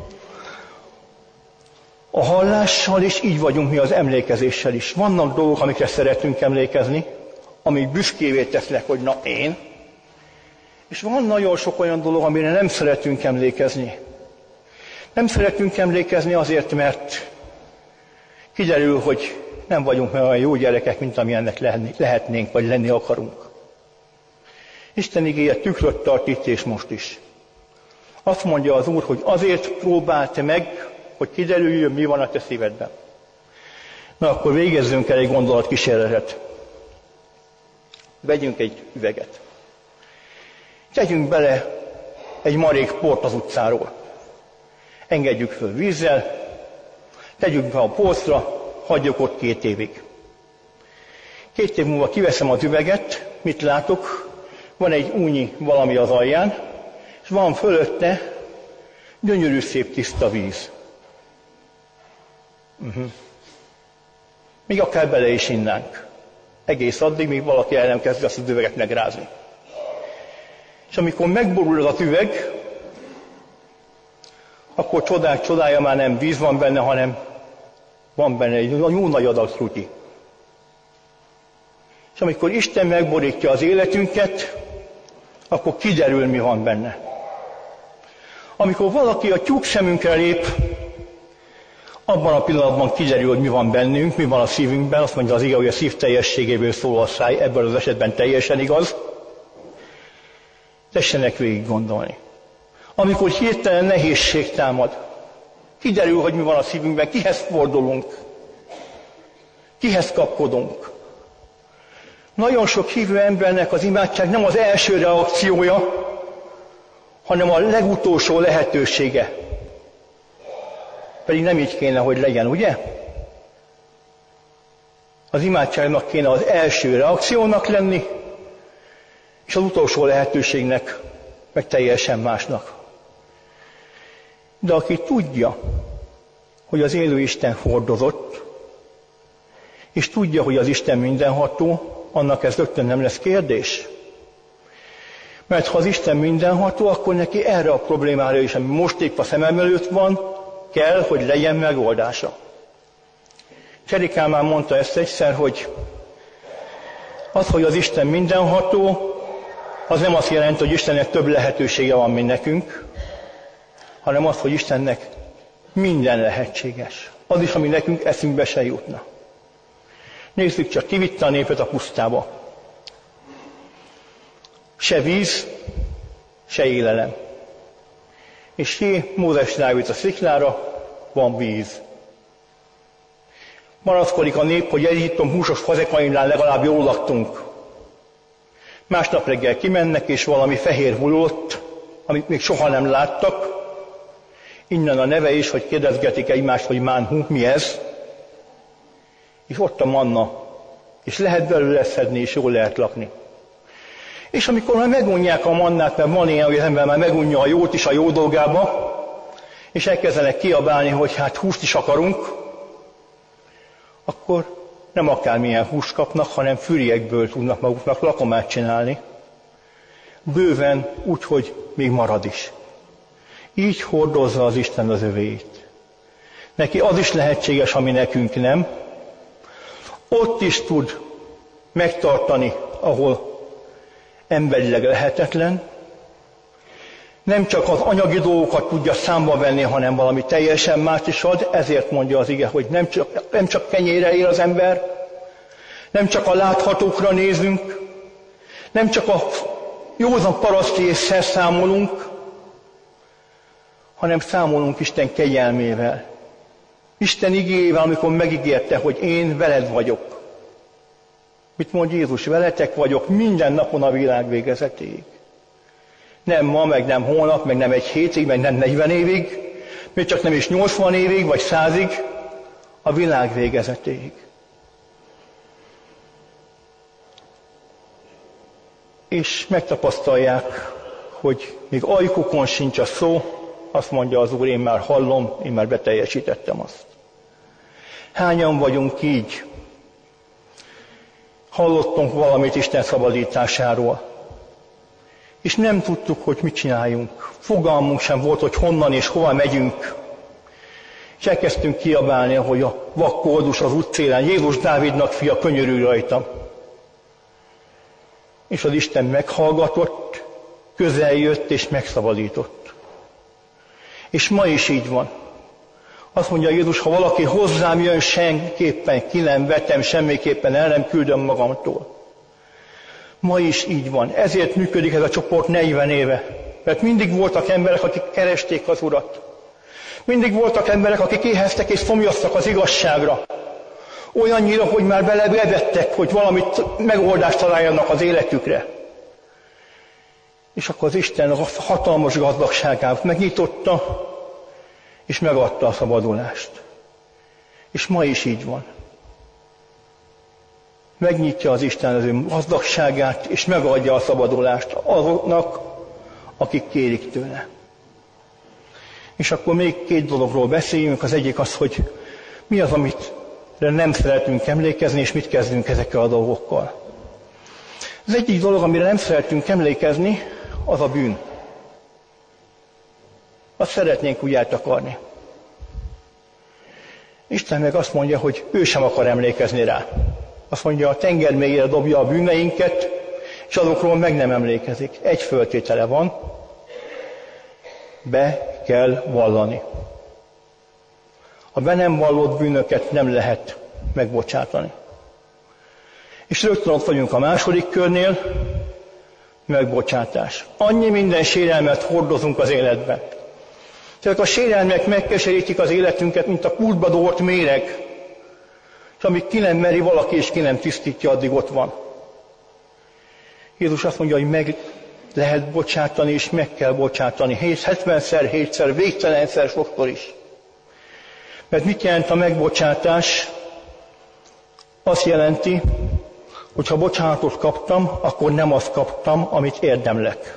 A hallással is így vagyunk mi az emlékezéssel is. Vannak dolgok, amikre szeretünk emlékezni, amik büszkévé tesznek, hogy na én. És van nagyon sok olyan dolog, amire nem szeretünk emlékezni. Nem szeretünk emlékezni azért, mert kiderül, hogy nem vagyunk olyan jó gyerekek, mint amilyennek lehetnénk, vagy lenni akarunk. Isten igéje tükröt tart itt és most is. Azt mondja az Úr, hogy azért próbálta meg, hogy kiderüljön, mi van a te szívedben. Na, akkor végezzünk el egy gondolatkísérletet. Vegyünk egy üveget. Tegyünk bele egy marék port az utcáról. Engedjük föl vízzel, tegyük be a polcra, hagyjuk ott két évig. Két év múlva kiveszem az üveget, mit látok? Van egy únyi valami az alján, és van fölötte gyönyörű szép tiszta víz. Uh-huh. Még akár bele is innánk. Egész addig, míg valaki el nem kezdi azt az üveget megrázni. És amikor megborul az üveg, akkor csodák csodája, már nem víz van benne, hanem van benne egy jó nagy adag trutyi. És amikor Isten megborítja az életünket, akkor kiderül, mi van benne. Amikor valaki a tyúk szemünkre lép, abban a pillanatban kiderül, hogy mi van bennünk, mi van a szívünkben. Azt mondja az ige, hogy a szív teljességéből szól a száj, ebben az esetben teljesen igaz. Tessenek végig gondolni. Amikor hirtelen nehézség támad, kiderül, hogy mi van a szívünkben, kihez fordulunk, kihez kapkodunk. Nagyon sok hívő embernek az imádság nem az első reakciója, hanem a legutolsó lehetősége. Pedig nem így kéne, hogy legyen, ugye? Az imádságnak kéne az első reakciónak lenni, és az utolsó lehetőségnek meg teljesen másnak. De aki tudja, hogy az élő Isten hordozott, és tudja, hogy az Isten mindenható, annak ez rögtön nem lesz kérdés. Mert ha az Isten mindenható, akkor neki erre a problémára is, ami most épp a szemem előtt van, kell, hogy legyen megoldása. Cseri Kálmán mondta ezt egyszer, hogy az, hogy az Isten mindenható, az nem azt jelenti, hogy Istennek több lehetősége van, mint nekünk, hanem az, hogy Istennek minden lehetséges. Az is, ami nekünk eszünkbe se jutna. Nézzük csak, kivitte a népet a pusztába. Se víz, se élelem. És jé, Mózes rájött a sziklára, van víz. Maraszkodik a nép, hogy Egyiptom húsos fazekainál legalább jól laktunk. Másnap reggel kimennek, és valami fehér hullott, amit még soha nem láttak. Innen a neve is, hogy kérdezgetik egymást, hogy mánhú, mi ez? És ott a manna, és lehet belőle szedni, és jól lehet lakni. És amikor már megunják a mannát, mert van ilyen, hogy az ember már megunja a jót is a jó dolgába, és elkezdenek kiabálni, hogy hát húst is akarunk, akkor nem akármilyen húst kapnak, hanem füriyekből tudnak maguknak lakomát csinálni. Bőven, úgyhogy még marad is. Így hordozza az Isten az övéit. Neki az is lehetséges, ami nekünk nem. Ott is tud megtartani, ahol emberileg lehetetlen. Nem csak az anyagi dolgokat tudja számba venni, hanem valami teljesen más is ad. Ezért mondja az ige, hogy nem csak, nem csak kenyérre él az ember, nem csak a láthatókra nézünk, nem csak a józan paraszti ésszel számolunk, hanem számolunk Isten kegyelmével. Isten igéjével, amikor megígérte, hogy én veled vagyok. Mit mond Jézus? Veletek vagyok minden napon a világ végezetéig. Nem ma, meg nem holnap, meg nem egy hétig, meg nem negyven évig, még csak nem is nyolcvan évig, vagy százig, a világ végezetéig. És megtapasztalják, hogy még ajkukon sincs a szó, azt mondja az Úr, én már hallom, én már beteljesítettem azt. Hányan vagyunk így? Hallottunk valamit Isten szabadításáról, és nem tudtuk, hogy mit csináljunk. Fogalmunk sem volt, hogy honnan és hova megyünk. És elkezdtünk kiabálni, hogy a vakkoldus az útszélen, Jézus Dávidnak fia, könyörülj rajtam. És az Isten meghallgatott, közel jött és megszabadított. És ma is így van. Azt mondja Jézus, ha valaki hozzám jön, senképpen ki nem vetem, semmiképpen el nem küldöm magamtól. Ma is így van. Ezért működik ez a csoport negyven éve. Mert mindig voltak emberek, akik keresték az Urat. Mindig voltak emberek, akik éheztek és szomjaztak az igazságra. Olyannyira, hogy már belevettek, hogy valamit megoldást találjanak az életükre. És akkor az Isten a hatalmas gazdagságát megnyitotta, és megadta a szabadulást. És ma is így van. Megnyitja az Isten az ő gazdagságát, és megadja a szabadulást azoknak, akik kérik tőle. És akkor még két dologról beszéljünk. Az egyik az, hogy mi az, amit nem szeretünk emlékezni, és mit kezdünk ezekkel a dolgokkal. Az egyik dolog, amire nem szeretünk emlékezni, az a bűn. Azt szeretnénk úgy eltakarni. Isten meg azt mondja, hogy ő sem akar emlékezni rá. Azt mondja, a tenger mélyére dobja a bűneinket, és azokról meg nem emlékezik. Egy föltétele van, be kell vallani. A be nem vallott bűnöket nem lehet megbocsátani. És rögtön ott vagyunk a második körnél, megbocsátás. Annyi minden sérelmet hordozunk az életben. Ezek a sérelmek megkeserítik az életünket, mint a kútba dort méreg, és amíg ki nem meri valaki, és ki nem tisztítja, addig ott van. Jézus azt mondja, hogy meg lehet bocsátani, és meg kell bocsátani. hetvenszer, hétszer, végtelenszer, sokszor is. Mert mit jelent a megbocsátás? Azt jelenti, hogy ha bocsánatot kaptam, akkor nem azt kaptam, amit érdemlek.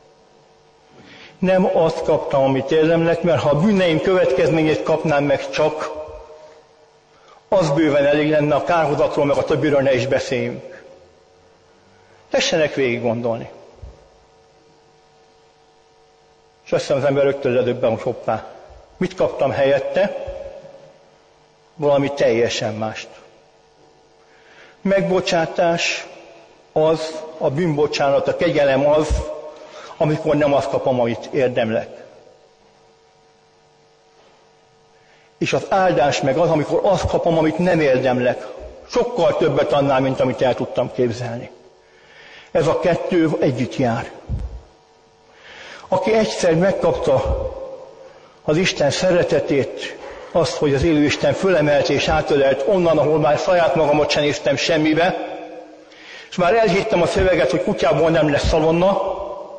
Nem azt kaptam, amit érdemlek, mert ha a bűneim következményét kapnám meg csak, az bőven elég lenne, a kárhozatról, meg a többiről ne is beszéljünk. Tessenek végig gondolni. És azt hiszem, az ember rögtön ledöbben, hogy hoppá, mit kaptam helyette? Valami teljesen mást. Megbocsátás az, a bűnbocsánat, a kegyelem az, amikor nem azt kapom, amit érdemlek. És az áldás meg az, amikor azt kapom, amit nem érdemlek. Sokkal többet annál, mint amit el tudtam képzelni. Ez a kettő együtt jár. Aki egyszer megkapta az Isten szeretetét, azt, hogy az élő Isten fölemelt és átölelt onnan, ahol már saját magamat sem néztem semmibe, és már elhittem a szöveget, hogy kutyából nem lesz szalonna,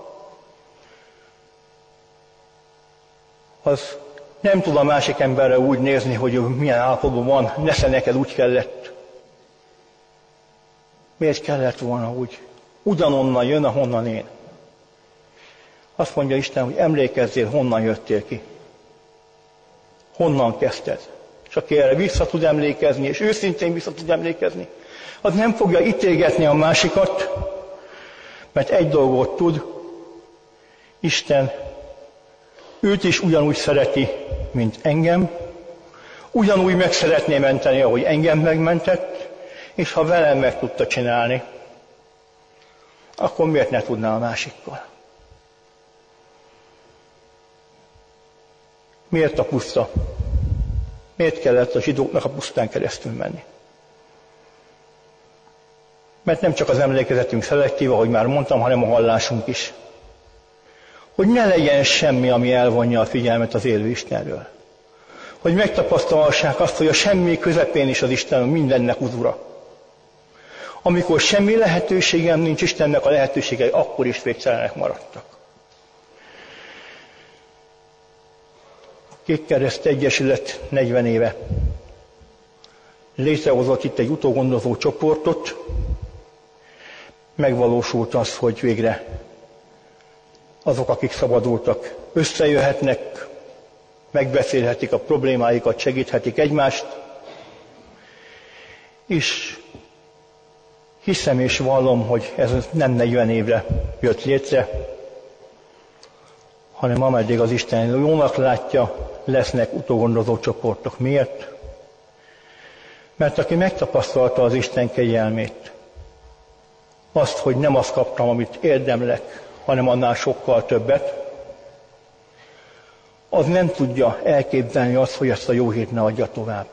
az nem tud a másik emberre úgy nézni, hogy milyen állapotban van, nesze neked úgy kellett. Miért kellett volna úgy? Ugyanonnan jön, ahonnan én. Azt mondja Isten, hogy emlékezzél, honnan jöttél ki. Honnan kezdted. És aki erre vissza tud emlékezni, és őszintén vissza tud emlékezni, az nem fogja ítélgetni a másikat, mert egy dolgot tud, Isten őt is ugyanúgy szereti, mint engem, ugyanúgy meg szeretné menteni, ahogy engem megmentett, és ha velem meg tudta csinálni, akkor miért ne tudná a másikkal? Miért a puszta? Miért kellett a zsidóknak a pusztán keresztül menni? Mert nem csak az emlékezetünk szelektív, ahogy már mondtam, hanem a hallásunk is. Hogy ne legyen semmi, ami elvonja a figyelmet az élő Istenről. Hogy megtapasztalhassák azt, hogy a semmi közepén is az Isten mindennek az Ura. Amikor semmi lehetőségem nincs, Istennek a lehetőségei akkor is végtelenek maradtak. Kékkereszt Egyesület negyven éve létrehozott itt egy utógondozó csoportot, megvalósult az, hogy végre azok, akik szabadultak, összejöhetnek, megbeszélhetik a problémáikat, segíthetik egymást, és hiszem és vallom, hogy ez nem negyven évre jött létre, hanem ameddig az Isten jónak látja, lesznek utógondozó csoportok. Miért? Mert aki megtapasztalta az Isten kegyelmét, azt, hogy nem azt kaptam, amit érdemlek, hanem annál sokkal többet, az nem tudja elképzelni azt, hogy ezt a jó hírt ne adja tovább.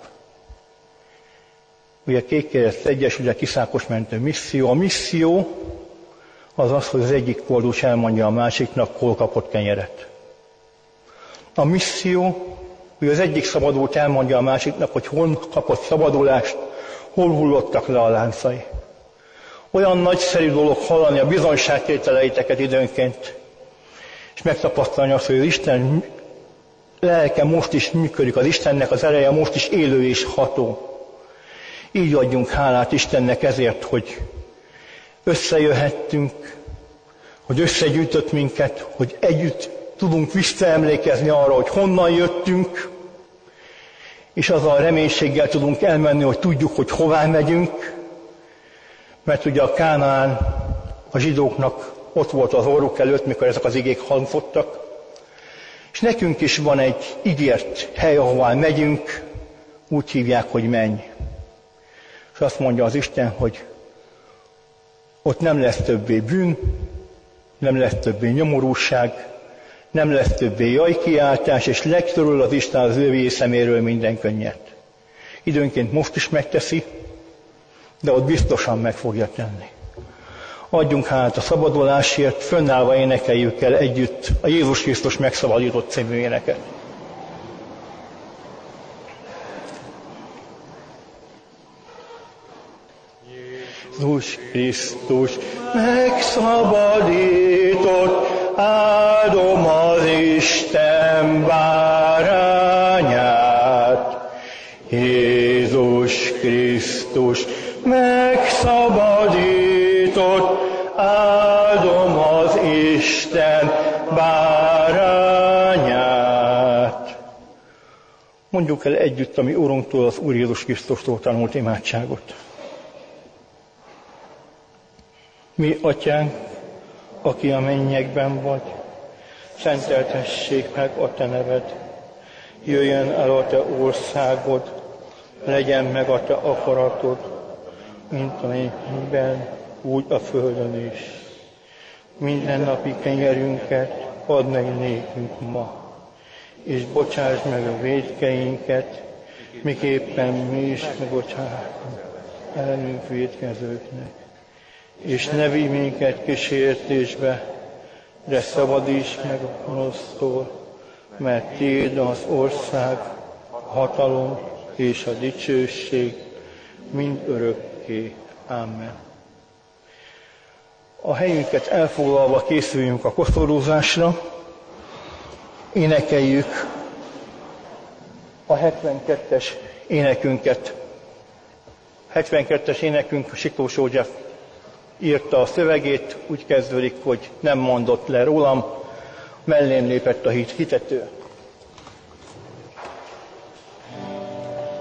Ugye Kékkereszt Egyesület kiszákosmentő misszió. A misszió az az, hogy az egyik koldus elmondja a másiknak, hol kapott kenyeret. A misszió, hogy az egyik szabadult elmondja a másiknak, hogy hol kapott szabadulást, hol hullottak le a láncai. Olyan nagyszerű dolog hallani a bizonyságtételeiteket időnként, és megtapasztalni azt, hogy az Isten lelke most is működik, az Istennek az ereje most is élő és ható. Így adjunk hálát Istennek ezért, hogy összejöhettünk, hogy összegyűjtött minket, hogy együtt tudunk visszaemlékezni arra, hogy honnan jöttünk, és azzal a reménységgel tudunk elmenni, hogy tudjuk, hogy hová megyünk, mert ugye a Kánaán a zsidóknak ott volt az orruk előtt, mikor ezek az igék hangzottak, és nekünk is van egy ígért hely, ahová megyünk, úgy hívják, hogy menj. És azt mondja az Isten, hogy ott nem lesz többé bűn, nem lesz többé nyomorúság, nem lesz többé jajkiáltás, és legtöröl az Isten az ő szeméről minden könnyet. Időnként most is megteszi, de ott biztosan meg fogja tenni. Adjunk hálát a szabadulásért, fönnállva énekeljük el együtt a Jézus Krisztus megszabadított című éneket. Jézus Krisztus megszabadított, áldom az Isten bárányát. Jézus Krisztus megszabadított, áldom az Isten bárányát. Mondjuk el együtt a mi Urunktól, az Úr Jézus Krisztustól tanult imádságot. Mi, Atyánk, aki a mennyekben vagy, szenteltessék meg a te neved. Jöjjön el a te országod, legyen meg a te akaratod, mint a mennyben, úgy a földön is. Mindennapi kenyerünket add meg nékünk ma, és bocsáss meg a vétkeinket, miképpen mi is megbocsátunk ellenünk vétkezőknek. És ne vigy minket kísértésbe, de szabadíts meg a gonosztól, mert tiéd az ország, a hatalom és a dicsőség mind örökké. Amen. A helyünket elfoglalva készüljünk a koszorúzásra, énekeljük a hetvenkettes énekünket. hetvenkettes énekünk Siklós József írta a szövegét, úgy kezdődik, hogy nem mondott le rólam, mellém lépett a hit hitető.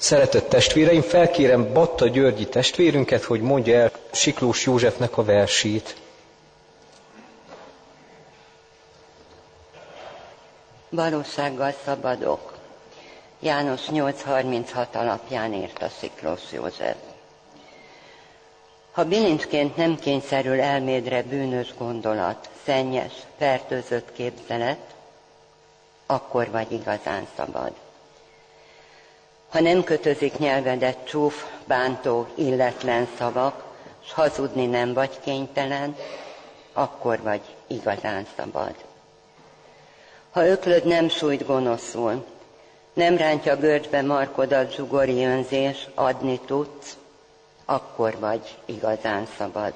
Szeretett testvéreim, felkérem Batta Györgyi testvérünket, hogy mondja el Siklós Józsefnek a versét. Valósággal szabadok. János nyolc harminchat alapján írta Siklós József. Ha bilincsként nem kényszerül elmédre bűnös gondolat, szennyes, fertőzött képzelet, akkor vagy igazán szabad. Ha nem kötözik nyelvedet csúf, bántó, illetlen szavak, s hazudni nem vagy kénytelen, akkor vagy igazán szabad. Ha öklöd nem sújt gonoszul, nem rántja görcsbe markodat zsugori önzés, adni tudsz, akkor vagy igazán szabad.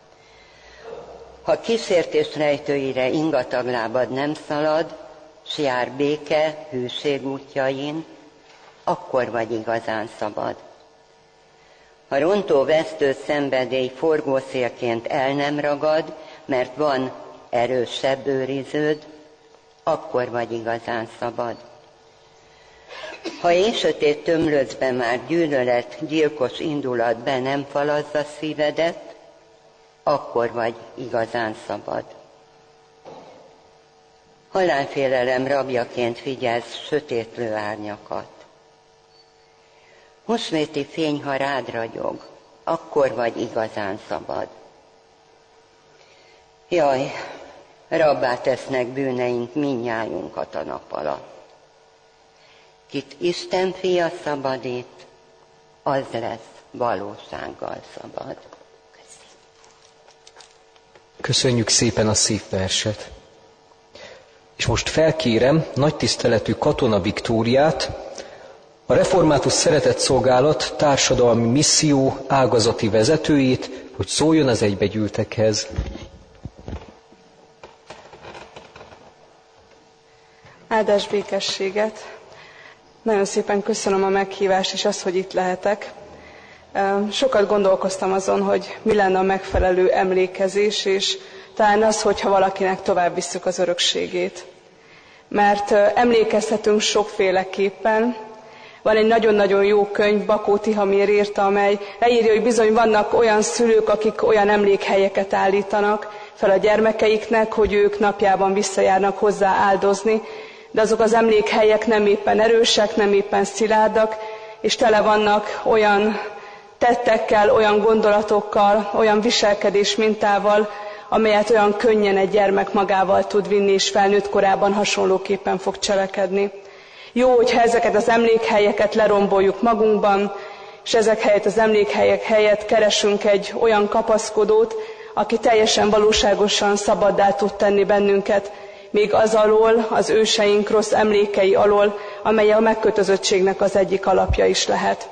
Ha kísértés rejtőire ingatag lábad nem szalad, s jár béke, hűség útjain, akkor vagy igazán szabad. Ha rontó vesztő szenvedély forgószélként el nem ragad, mert van erősebb őriződ, akkor vagy igazán szabad. Ha én sötét tömlöcbe már gyűlölet, gyilkos indulat be nem falazza szívedet, akkor vagy igazán szabad. Halálfélelem rabjaként figyelsz sötétlő árnyakat. Húsvéti fény, ha rád ragyog, akkor vagy igazán szabad. Jaj, rabbá tesznek bűneink mindnyájunkat a nap alatt. Kit Isten fia szabadít, az lesz valósággal szabad. Köszönjük szépen a szép verset. És most felkérem nagy tiszteletű Katona Viktóriát, a Református Szeretetszolgálat társadalmi misszió ágazati vezetőjét, hogy szóljon az egybegyűltekhez. Áldás békességet! Nagyon szépen köszönöm a meghívást és azt, hogy itt lehetek. Sokat gondolkoztam azon, hogy mi lenne a megfelelő emlékezés, és talán az, hogyha valakinek tovább visszük az örökségét. Mert emlékezhetünk sokféleképpen. Van egy nagyon-nagyon jó könyv, Bakó Tihamér írta, amely leírja, hogy bizony vannak olyan szülők, akik olyan emlékhelyeket állítanak fel a gyermekeiknek, hogy ők napjában visszajárnak hozzá áldozni, de azok az emlékhelyek nem éppen erősek, nem éppen szilárdak, és tele vannak olyan tettekkel, olyan gondolatokkal, olyan viselkedés mintával, amelyet olyan könnyen egy gyermek magával tud vinni, és felnőtt korában hasonlóképpen fog cselekedni. Jó, hogyha ezeket az emlékhelyeket leromboljuk magunkban, és ezek helyett, az emlékhelyek helyett keresünk egy olyan kapaszkodót, aki teljesen valóságosan szabaddá tud tenni bennünket, még az alól, az őseink rossz emlékei alól, amely a megkötözöttségnek az egyik alapja is lehet.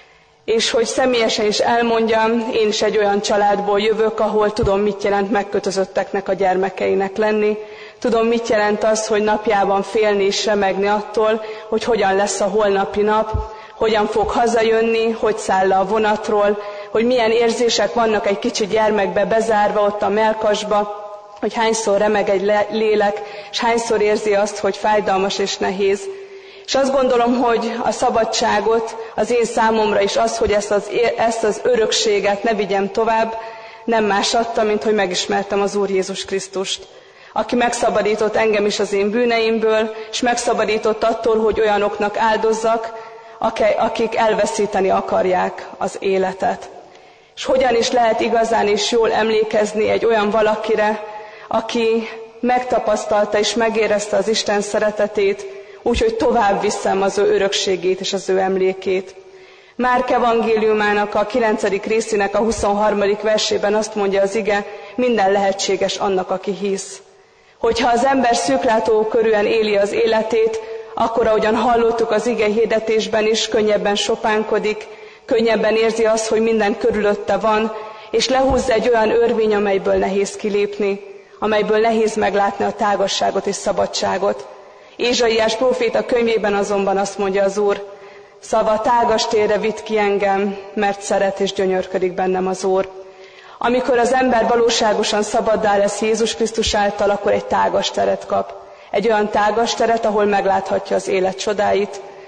És hogy személyesen is elmondjam, én is egy olyan családból jövök, ahol tudom, mit jelent megkötözötteknek a gyermekeinek lenni. Tudom, mit jelent az, hogy napjában félni és remegni attól, hogy hogyan lesz a holnapi nap, hogyan fog hazajönni, hogy száll le a vonatról, hogy milyen érzések vannak egy kicsi gyermekbe bezárva ott a mellkasba, hogy hányszor remeg egy lélek, és hányszor érzi azt, hogy fájdalmas és nehéz. És azt gondolom, hogy a szabadságot az én számomra is az, hogy ezt az, ezt az örökséget ne vigyem tovább, nem más adta, mint hogy megismertem az Úr Jézus Krisztust, aki megszabadított engem is az én bűneimből, és megszabadított attól, hogy olyanoknak áldozzak, akik elveszíteni akarják az életet. És hogyan is lehet igazán és jól emlékezni egy olyan valakire, aki megtapasztalta és megérezte az Isten szeretetét, úgyhogy tovább viszem az ő örökségét és az ő emlékét. Márk evangéliumának a kilencedik részének a huszonharmadik versében azt mondja az ige, minden lehetséges annak, aki hisz. Hogyha az ember szűklátókörűen éli az életét, akkor, ahogyan hallottuk az ige hirdetésben is, könnyebben sopánkodik, könnyebben érzi azt, hogy minden körülötte van, és lehúzza egy olyan örvény, amelyből nehéz kilépni, amelyből nehéz meglátni a tágasságot és szabadságot. Ézsaiás próféta könyvében azonban azt mondja az Úr, szava tágas térre vitt ki engem, mert szeret és gyönyörködik bennem az Úr. Amikor az ember valóságosan szabaddá lesz Jézus Krisztus által, akkor egy tágas teret kap. Egy olyan tágas teret, ahol megláthatja az élet csodáit,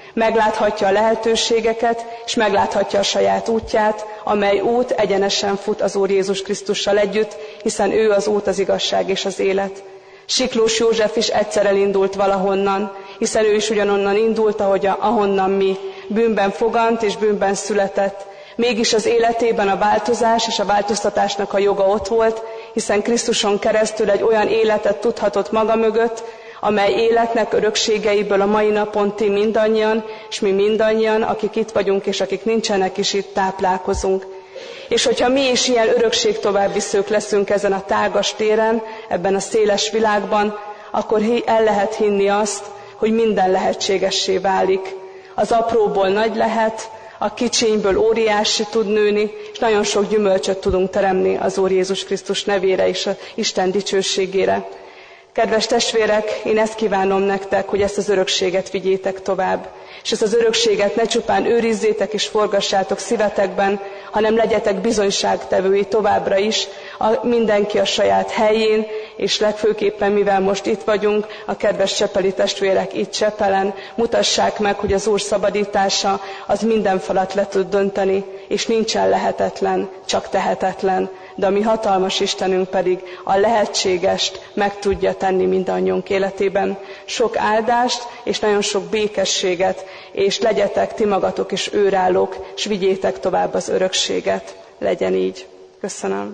Megláthatja a lehetőségeket, és megláthatja a saját útját, amely út egyenesen fut az Úr Jézus Krisztussal együtt, hiszen ő az út, az igazság és az élet. Siklós József is egyszer elindult valahonnan, hiszen ő is ugyanonnan indult, ahogy a, ahonnan mi, bűnben fogant és bűnben született. Mégis az életében a változás és a változtatásnak a joga ott volt, hiszen Krisztuson keresztül egy olyan életet tudhatott maga mögött, amely életnek örökségeiből a mai napon ti mindannyian, és mi mindannyian, akik itt vagyunk, és akik nincsenek is itt, táplálkozunk. És hogyha mi is ilyen örökség továbbviszők leszünk ezen a tágas téren, ebben a széles világban, akkor el lehet hinni azt, hogy minden lehetségessé válik. Az apróból nagy lehet, a kicsínyből óriási tud nőni, és nagyon sok gyümölcsöt tudunk teremni az Úr Jézus Krisztus nevére és az Isten dicsőségére. Kedves testvérek, én ezt kívánom nektek, hogy ezt az örökséget vigyétek tovább. És ezt az örökséget ne csupán őrizzétek és forgassátok szívetekben, hanem legyetek bizonyságtevői továbbra is, a, mindenki a saját helyén, és legfőképpen, mivel most itt vagyunk, a kedves csepeli testvérek itt Csepelen, mutassák meg, hogy az Úr szabadítása az minden falat le tud dönteni, és nincsen lehetetlen, csak tehetetlen, de a mi hatalmas Istenünk pedig a lehetségest meg tudja tenni mindannyiunk életében. Sok áldást és nagyon sok békességet, és legyetek ti magatok is őrállók, és vigyétek tovább az örökséget. Legyen így. Köszönöm.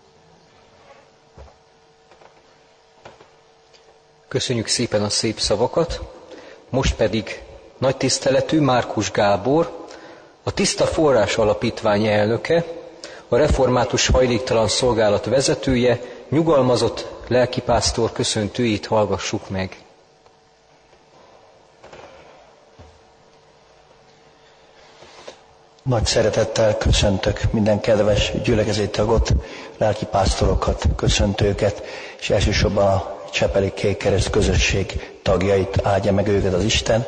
Köszönjük szépen a szép szavakat. Most pedig nagy tiszteletű Márkus Gábor, a Tiszta Forrás Alapítvány elnöke, a Református Hajléktalan Szolgálat vezetője, nyugalmazott lelkipásztor köszöntőjét hallgassuk meg. Nagy szeretettel köszöntök minden kedves gyülekezeti tagot, lelkipásztorokat, köszöntőket, és elsősorban a Csepeli Kékkereszt közösség tagjait, áldja meg őket az Isten.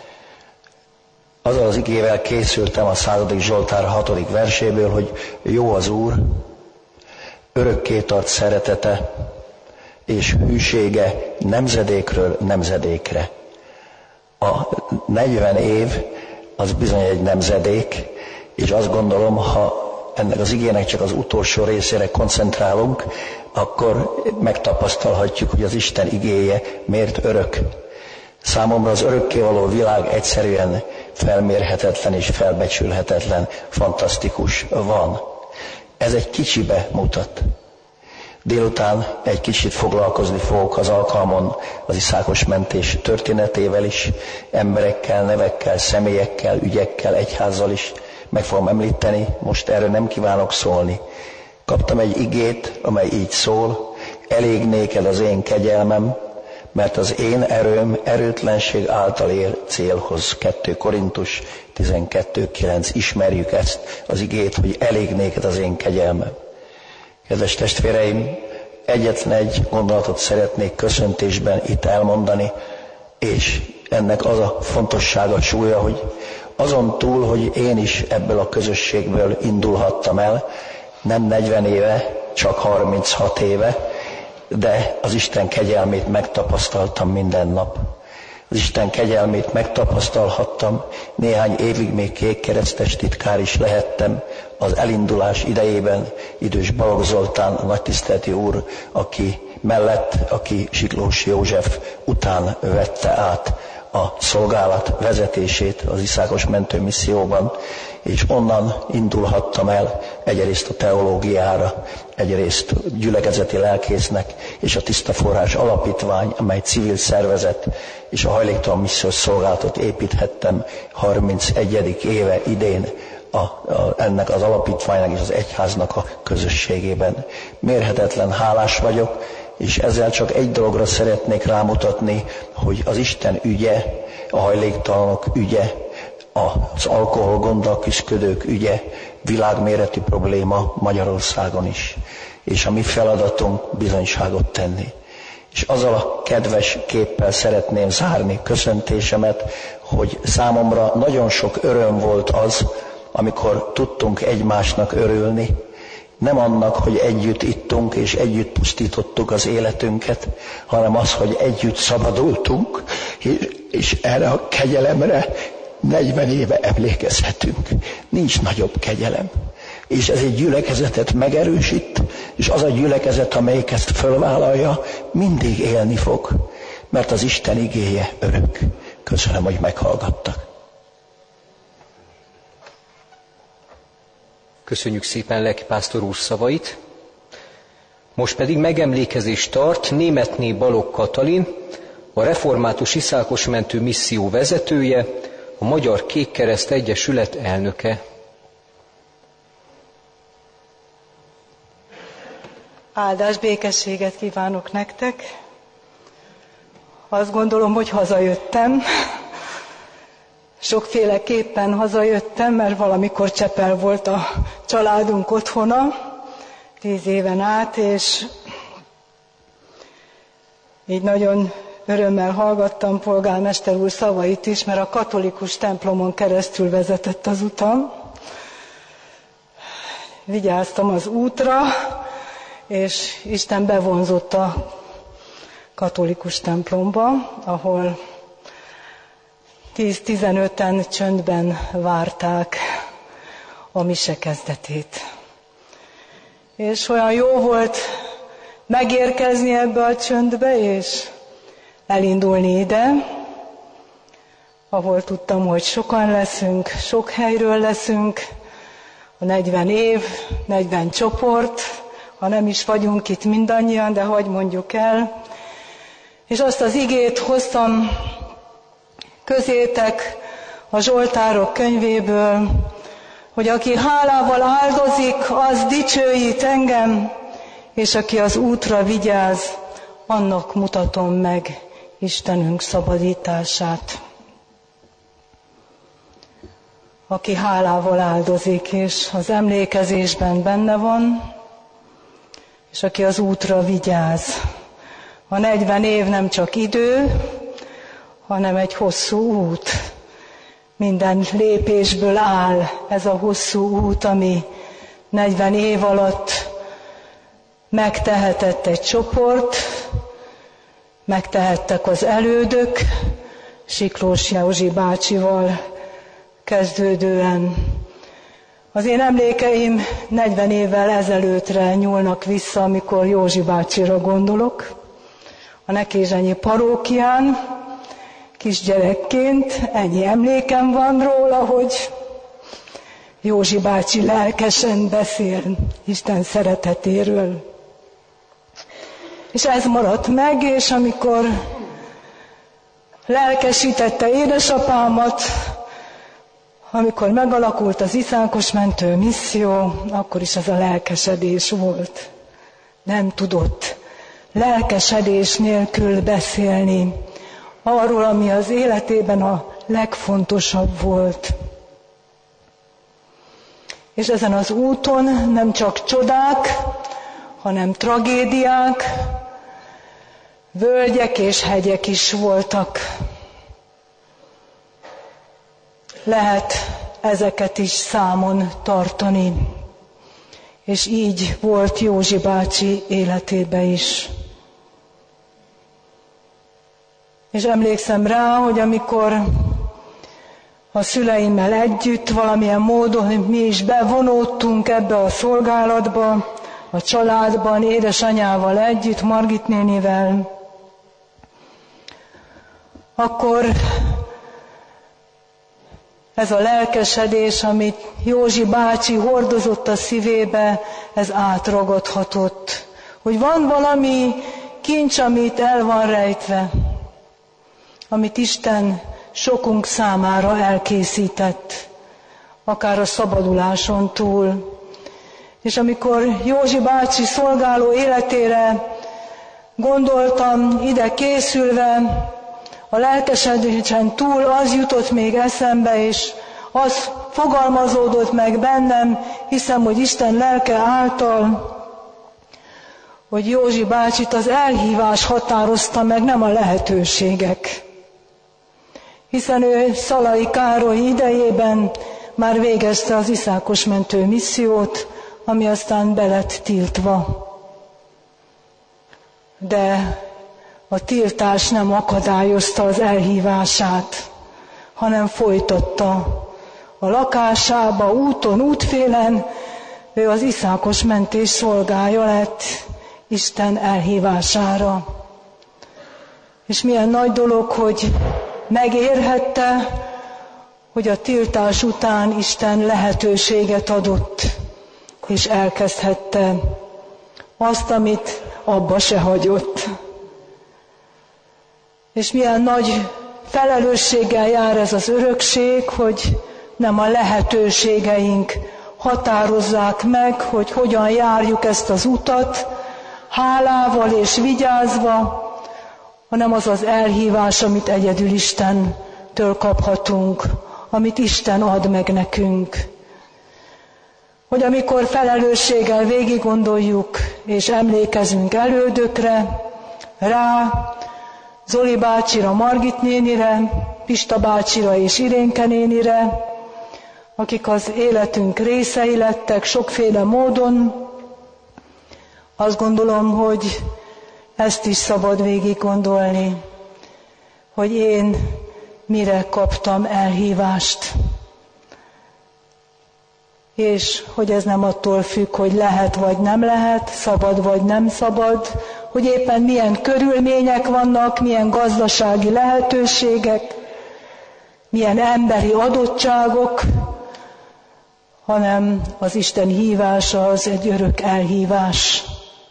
Azzal az igével készültem a századik Zsoltár hatodik verséből, hogy jó az Úr, örökké tart szeretete, és hűsége nemzedékről nemzedékre. A negyven év az bizony egy nemzedék, és azt gondolom, ha ennek az igének csak az utolsó részére koncentrálunk, akkor megtapasztalhatjuk, hogy az Isten igéje miért örök. Számomra az örökkévaló világ egyszerűen felmérhetetlen és felbecsülhetetlen, fantasztikus van. Ez egy kicsibe mutat. Délután egy kicsit foglalkozni fogok az alkalmon az iszákos mentés történetével is, emberekkel, nevekkel, személyekkel, ügyekkel, egyházzal is meg fogom említeni, most erről nem kívánok szólni. Kaptam egy igét, amely így szól, elég néked az én kegyelmem, mert az én erőm erőtlenség által ér célhoz. kettő Korintus tizenkettő kilenc. Ismerjük ezt az igét, hogy elég néked az én kegyelmem. Kedves testvéreim, egyetlen egy gondolatot szeretnék köszöntésben itt elmondani, és ennek az a fontossága, súlya, hogy azon túl, hogy én is ebből a közösségből indulhattam el, nem negyven éve, csak harminchat éve, de az Isten kegyelmét megtapasztaltam minden nap. Az Isten kegyelmét megtapasztalhattam, néhány évig még kékkeresztes titkár is lehettem, az elindulás idejében idős Balogh Zoltán, a nagytiszteleti úr, aki mellett, aki Siklós József után vette át a szolgálat vezetését az iszákos mentőmisszióban, és onnan indulhattam el egyrészt a teológiára, egyrészt gyülekezeti lelkésznek, és a Tiszta Forrás Alapítvány, amely civil szervezet, és a hajléktalan missziós szolgálatot építhettem harmincegyedik éve idén a, a, ennek az alapítványnak és az egyháznak a közösségében. Mérhetetlen hálás vagyok, és ezzel csak egy dologra szeretnék rámutatni, hogy az Isten ügye, a hajléktalanok ügye, az alkoholgondal küzdködők ügye világméretű probléma Magyarországon is. És a mi feladatunk bizonyságot tenni. És azzal a kedves képpel szeretném zárni köszöntésemet, hogy számomra nagyon sok öröm volt az, amikor tudtunk egymásnak örülni, nem annak, hogy együtt ittunk és együtt pusztítottuk az életünket, hanem az, hogy együtt szabadultunk, és erre a kegyelemre negyven éve emlékezhetünk. Nincs nagyobb kegyelem. És ez egy gyülekezetet megerősít, és az a gyülekezet, amelyik ezt fölvállalja, mindig élni fog, mert az Isten igéje örök. Köszönöm, hogy meghallgattak. Köszönjük szépen lelkipásztor úr szavait. Most pedig megemlékezést tart Németné Balogh Katalin, a Református Iszákosmentő Misszió vezetője, a Magyar Kékkereszt Egyesület elnöke. Áldás, békességet kívánok nektek. Azt gondolom, hogy hazajöttem. Sokféleképpen hazajöttem, mert valamikor Csepel volt a családunk otthona, tíz éven át, és így nagyon örömmel hallgattam polgármester úr szavait is, mert a katolikus templomon keresztül vezetett az utam. Vigyáztam az útra, és Isten bevonzott a katolikus templomba, ahol tíz-tizenöten csöndben várták a mise kezdetét. És olyan jó volt megérkezni ebbe a csöndbe, és elindulni ide, ahol tudtam, hogy sokan leszünk, sok helyről leszünk, a negyven év, negyven csoport, ha nem is vagyunk itt mindannyian, de hogy mondjuk el. És azt az igét hoztam közétek a Zsoltárok könyvéből, hogy aki hálával áldozik, az dicsőít engem, és aki az útra vigyáz, annak mutatom meg Istenünk szabadítását. Aki hálával áldozik, és az emlékezésben benne van, és aki az útra vigyáz. A negyven év nem csak idő, hanem egy hosszú út. Minden lépésből áll ez a hosszú út, ami negyven év alatt megtehetett egy csoport, megtehettek az elődök, Siklós Józsi bácsival kezdődően. Az én emlékeim negyven évvel ezelőttre nyúlnak vissza, amikor Józsi bácsira gondolok. A Nekézsenyi parókián, kisgyerekként ennyi emlékem van róla, hogy Józsi bácsi lelkesen beszél Isten szeretetéről. És ez maradt meg, és amikor lelkesítette édesapámat, amikor megalakult az Iszákosmentő Misszió, akkor is ez a lelkesedés volt. Nem tudott lelkesedés nélkül beszélni arról, ami az életében a legfontosabb volt. És ezen az úton nem csak csodák, hanem tragédiák, völgyek és hegyek is voltak. Lehet ezeket is számon tartani. És így volt Józsi bácsi életében is. És emlékszem rá, hogy amikor a szüleimmel együtt valamilyen módon mi is bevonódtunk ebbe a szolgálatba, a családban, édesanyával együtt, Margit nénivel, akkor ez a lelkesedés, amit Józsi bácsi hordozott a szívébe, ez átragadhatott. Hogy van valami kincs, amit el van rejtve, amit Isten sokunk számára elkészített, akár a szabaduláson túl. És amikor Józsi bácsi szolgáló életére gondoltam, ide készülve, a lelkesedésen túl az jutott még eszembe, és az fogalmazódott meg bennem, hiszem, hogy Isten lelke által, hogy Józsi bácsit az elhívás határozta meg, nem a lehetőségek. Hiszen ő Szalai Károly idejében már végezte az Iszákosmentő missziót, ami aztán be lett tiltva. De a tiltás nem akadályozta az elhívását, hanem folytatta. A lakásába, úton, útfélen ő az iszákos mentés szolgája lett Isten elhívására. És milyen nagy dolog, hogy megérhette, hogy a tiltás után Isten lehetőséget adott, és elkezdhette azt, amit abba se hagyott. És milyen nagy felelősséggel jár ez az örökség, hogy nem a lehetőségeink határozzák meg, hogy hogyan járjuk ezt az utat, hálával és vigyázva, hanem az az elhívás, amit egyedül Istentől kaphatunk, amit Isten ad meg nekünk. Hogy amikor felelősséggel végig gondoljuk és emlékezünk elődökre, rá, Zoli bácsira, Margit nénire, Pista bácsira és Irénke nénire, akik az életünk részei lettek sokféle módon, azt gondolom, hogy ezt is szabad végig gondolni, hogy én mire kaptam elhívást. És hogy ez nem attól függ, hogy lehet vagy nem lehet, szabad vagy nem szabad, hogy éppen milyen körülmények vannak, milyen gazdasági lehetőségek, milyen emberi adottságok, hanem az Isten hívása az egy örök elhívás.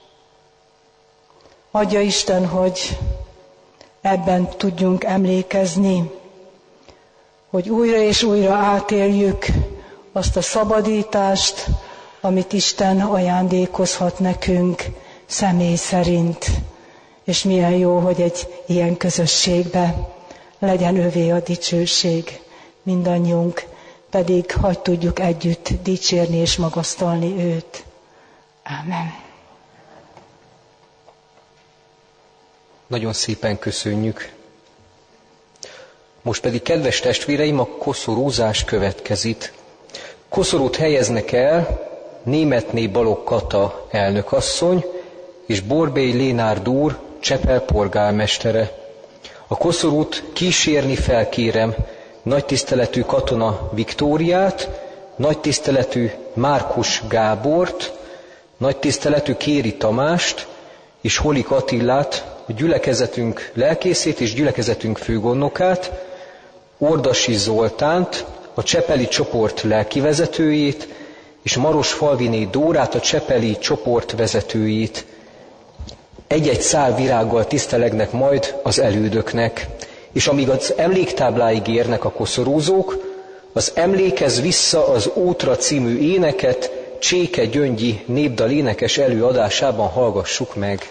Adja Isten, hogy ebben tudjunk emlékezni, hogy újra és újra átéljük azt a szabadítást, amit Isten ajándékozhat nekünk személy szerint. És milyen jó, hogy egy ilyen közösségbe legyen övé a dicsőség. Mindannyiunk pedig hadd tudjuk együtt dicsérni és magasztalni őt. Ámen. Nagyon szépen köszönjük. Most pedig, kedves testvéreim, a koszorúzás következik. Koszorút helyeznek el Németné Balogh Kata elnökasszony és Borbély Lénárd úr Csepel polgármestere. A koszorút kísérni felkérem nagy tiszteletű Katona Viktóriát, nagy tiszteletű Márkus Gábort, nagy tiszteletű Kéri Tamást és Holik Attillát, a gyülekezetünk lelkészét és gyülekezetünk főgondnokát, Ordasi Zoltánt, a csepeli csoport lelkivezetőjét, és Maros Falviné Dórát, a csepeli csoport vezetőjét. Egy-egy szál virággal tisztelegnek majd az elődöknek, és amíg az emléktábláig érnek a koszorúzók, az Emlékezz vissza az útra című éneket Cséke Gyöngyi népdal énekes előadásában hallgassuk meg.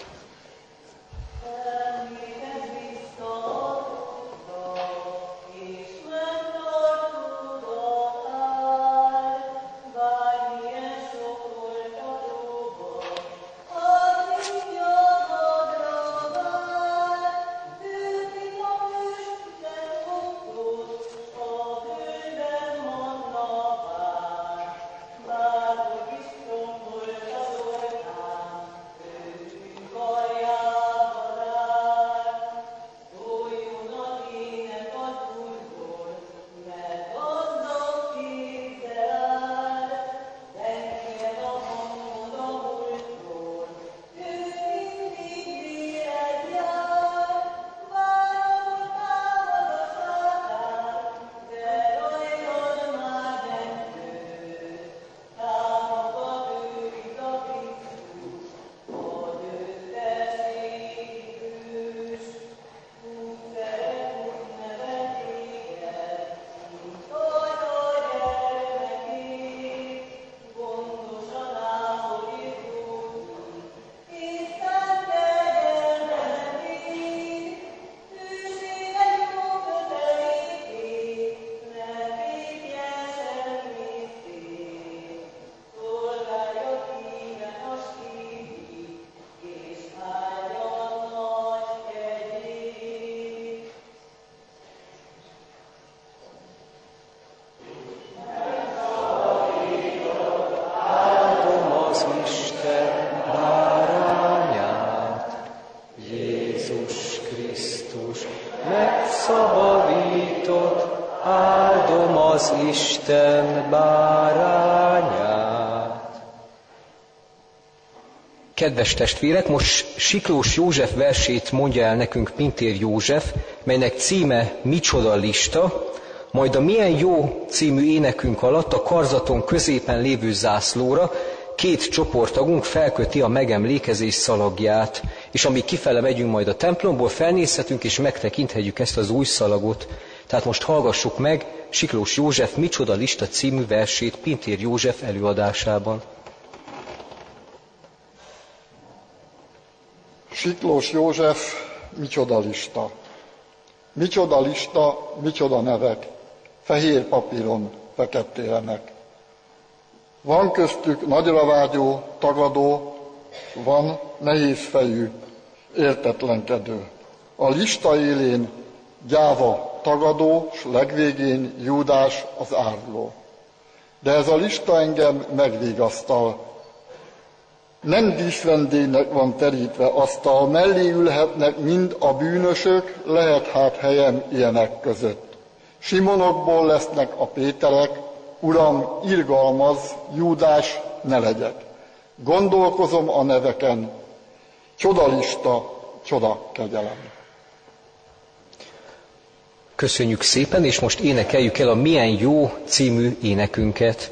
Go Isten bárányát. Kedves testvérek, most Siklós József versét mondja el nekünk Pintér József, melynek címe Micsoda lista, majd a Milyen jó című énekünk alatt a karzaton középen lévő zászlóra két csoporttagunk felköti a megemlékezés szalagját, és amíg kifele megyünk majd a templomból, felnézhetünk és megtekinthetjük ezt az új szalagot. Tehát most hallgassuk meg Siklós József Micsoda lista című versét Pintér József előadásában. Siklós József Micsoda lista. Micsoda lista, micsoda nevek, fehér papíron feketélenek. Van köztük nagyra vágyó, tagadó, van nehézfejű, értetlenkedő. A lista élén gyáva tagadó, s legvégén Júdás az áruló. De ez a lista engem megvigasztal. Nem díszvendének van terítve asztal, mellé ülhetnek mind a bűnösök, lehet hát helyem ilyenek között. Simonokból lesznek a Péterek, Uram, irgalmaz, Júdás ne legyek. Gondolkozom a neveken, csodalista, csoda kegyelem. Köszönjük szépen, és most énekeljük el a Milyen jó című énekünket.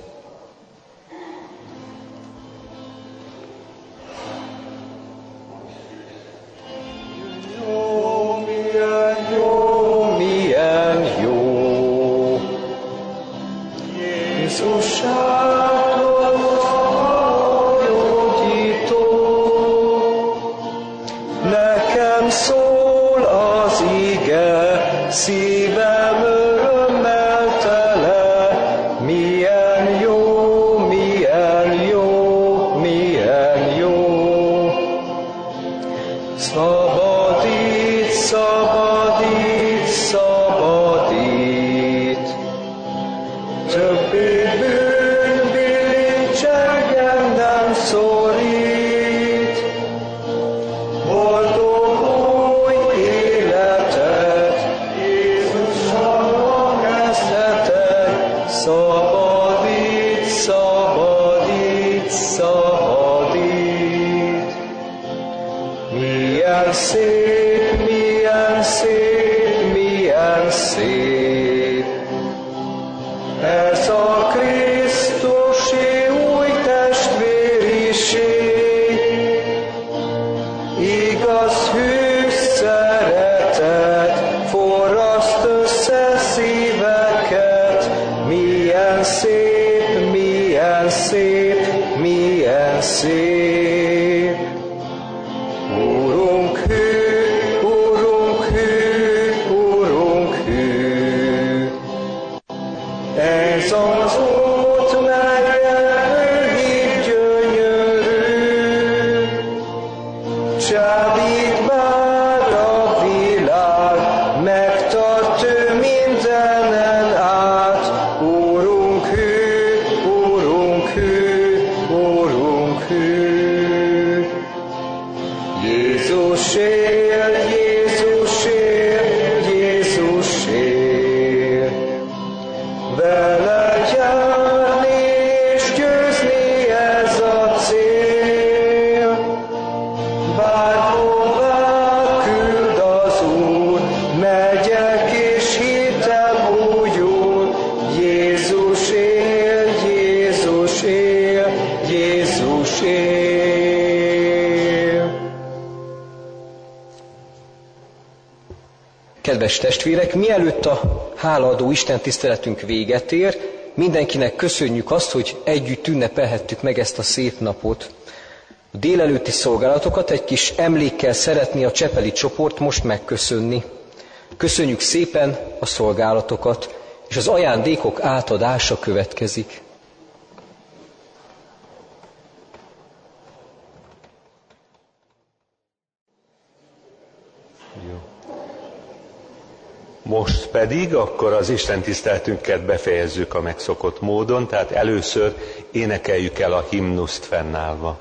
Kedves testvérek, mielőtt a hálaadó Isten tiszteletünk véget ér, mindenkinek köszönjük azt, hogy együtt ünnepelhettük meg ezt a szép napot. A délelőtti szolgálatokat egy kis emlékkel szeretné a csepeli csoport most megköszönni. Köszönjük szépen a szolgálatokat, és az ajándékok átadása következik. Most pedig akkor az Isten tiszteletünket befejezzük a megszokott módon, tehát először énekeljük el a himnuszt fennállva.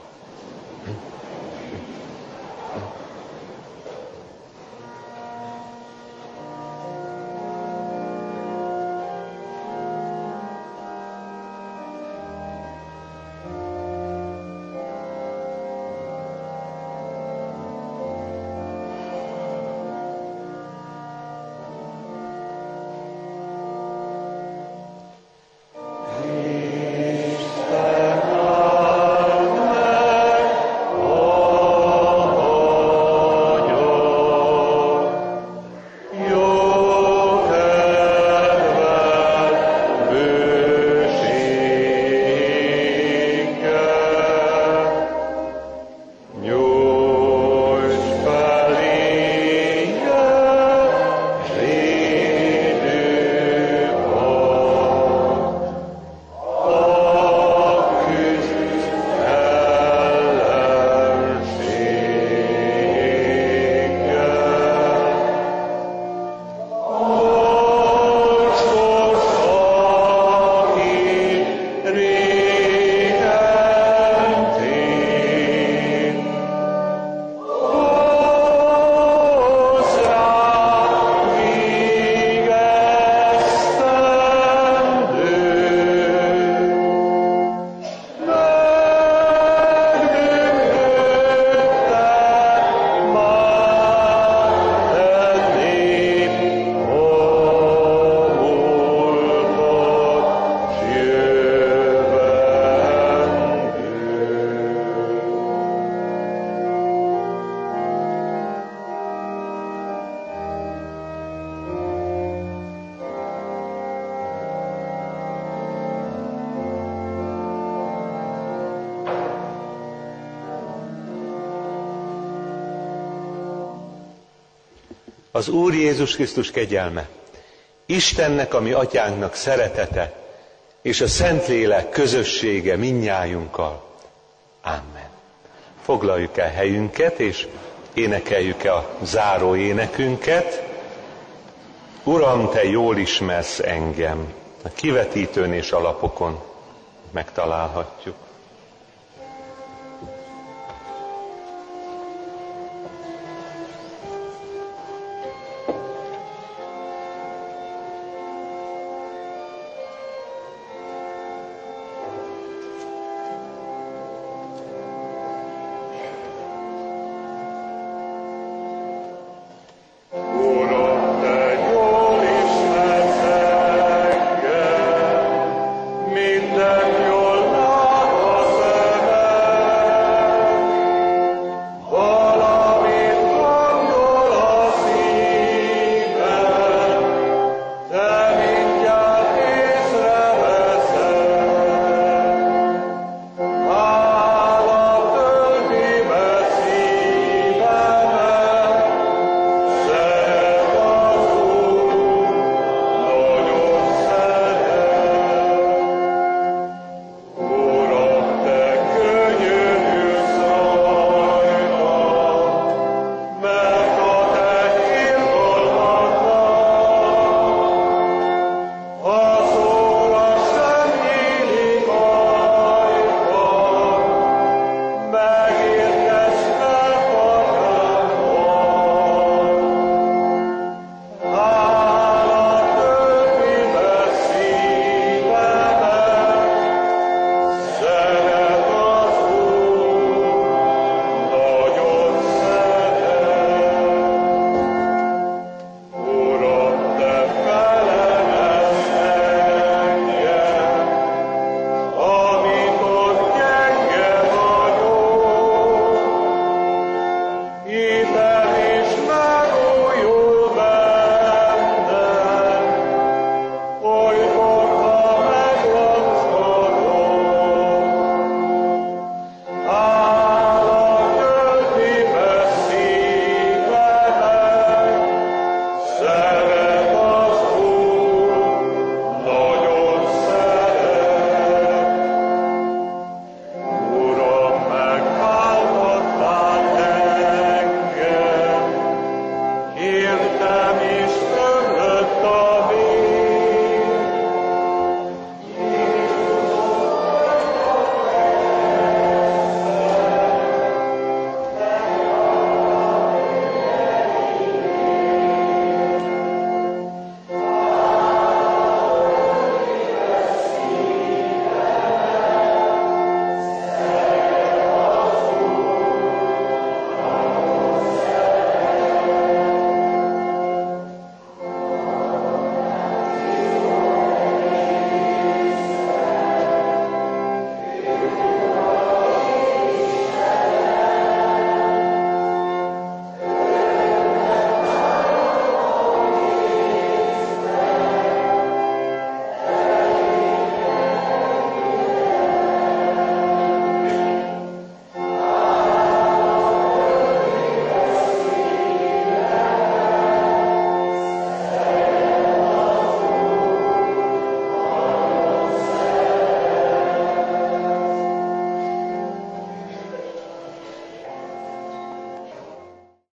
az Úr Jézus Krisztus kegyelme, Istennek, a mi atyánknak szeretete, és a Szentlélek közössége mindnyájunkkal. Amen. Foglaljuk el helyünket, és énekeljük el a záró énekünket. Uram, Te jól ismersz engem. A kivetítőn és a lapokon megtalálhatjuk. Minden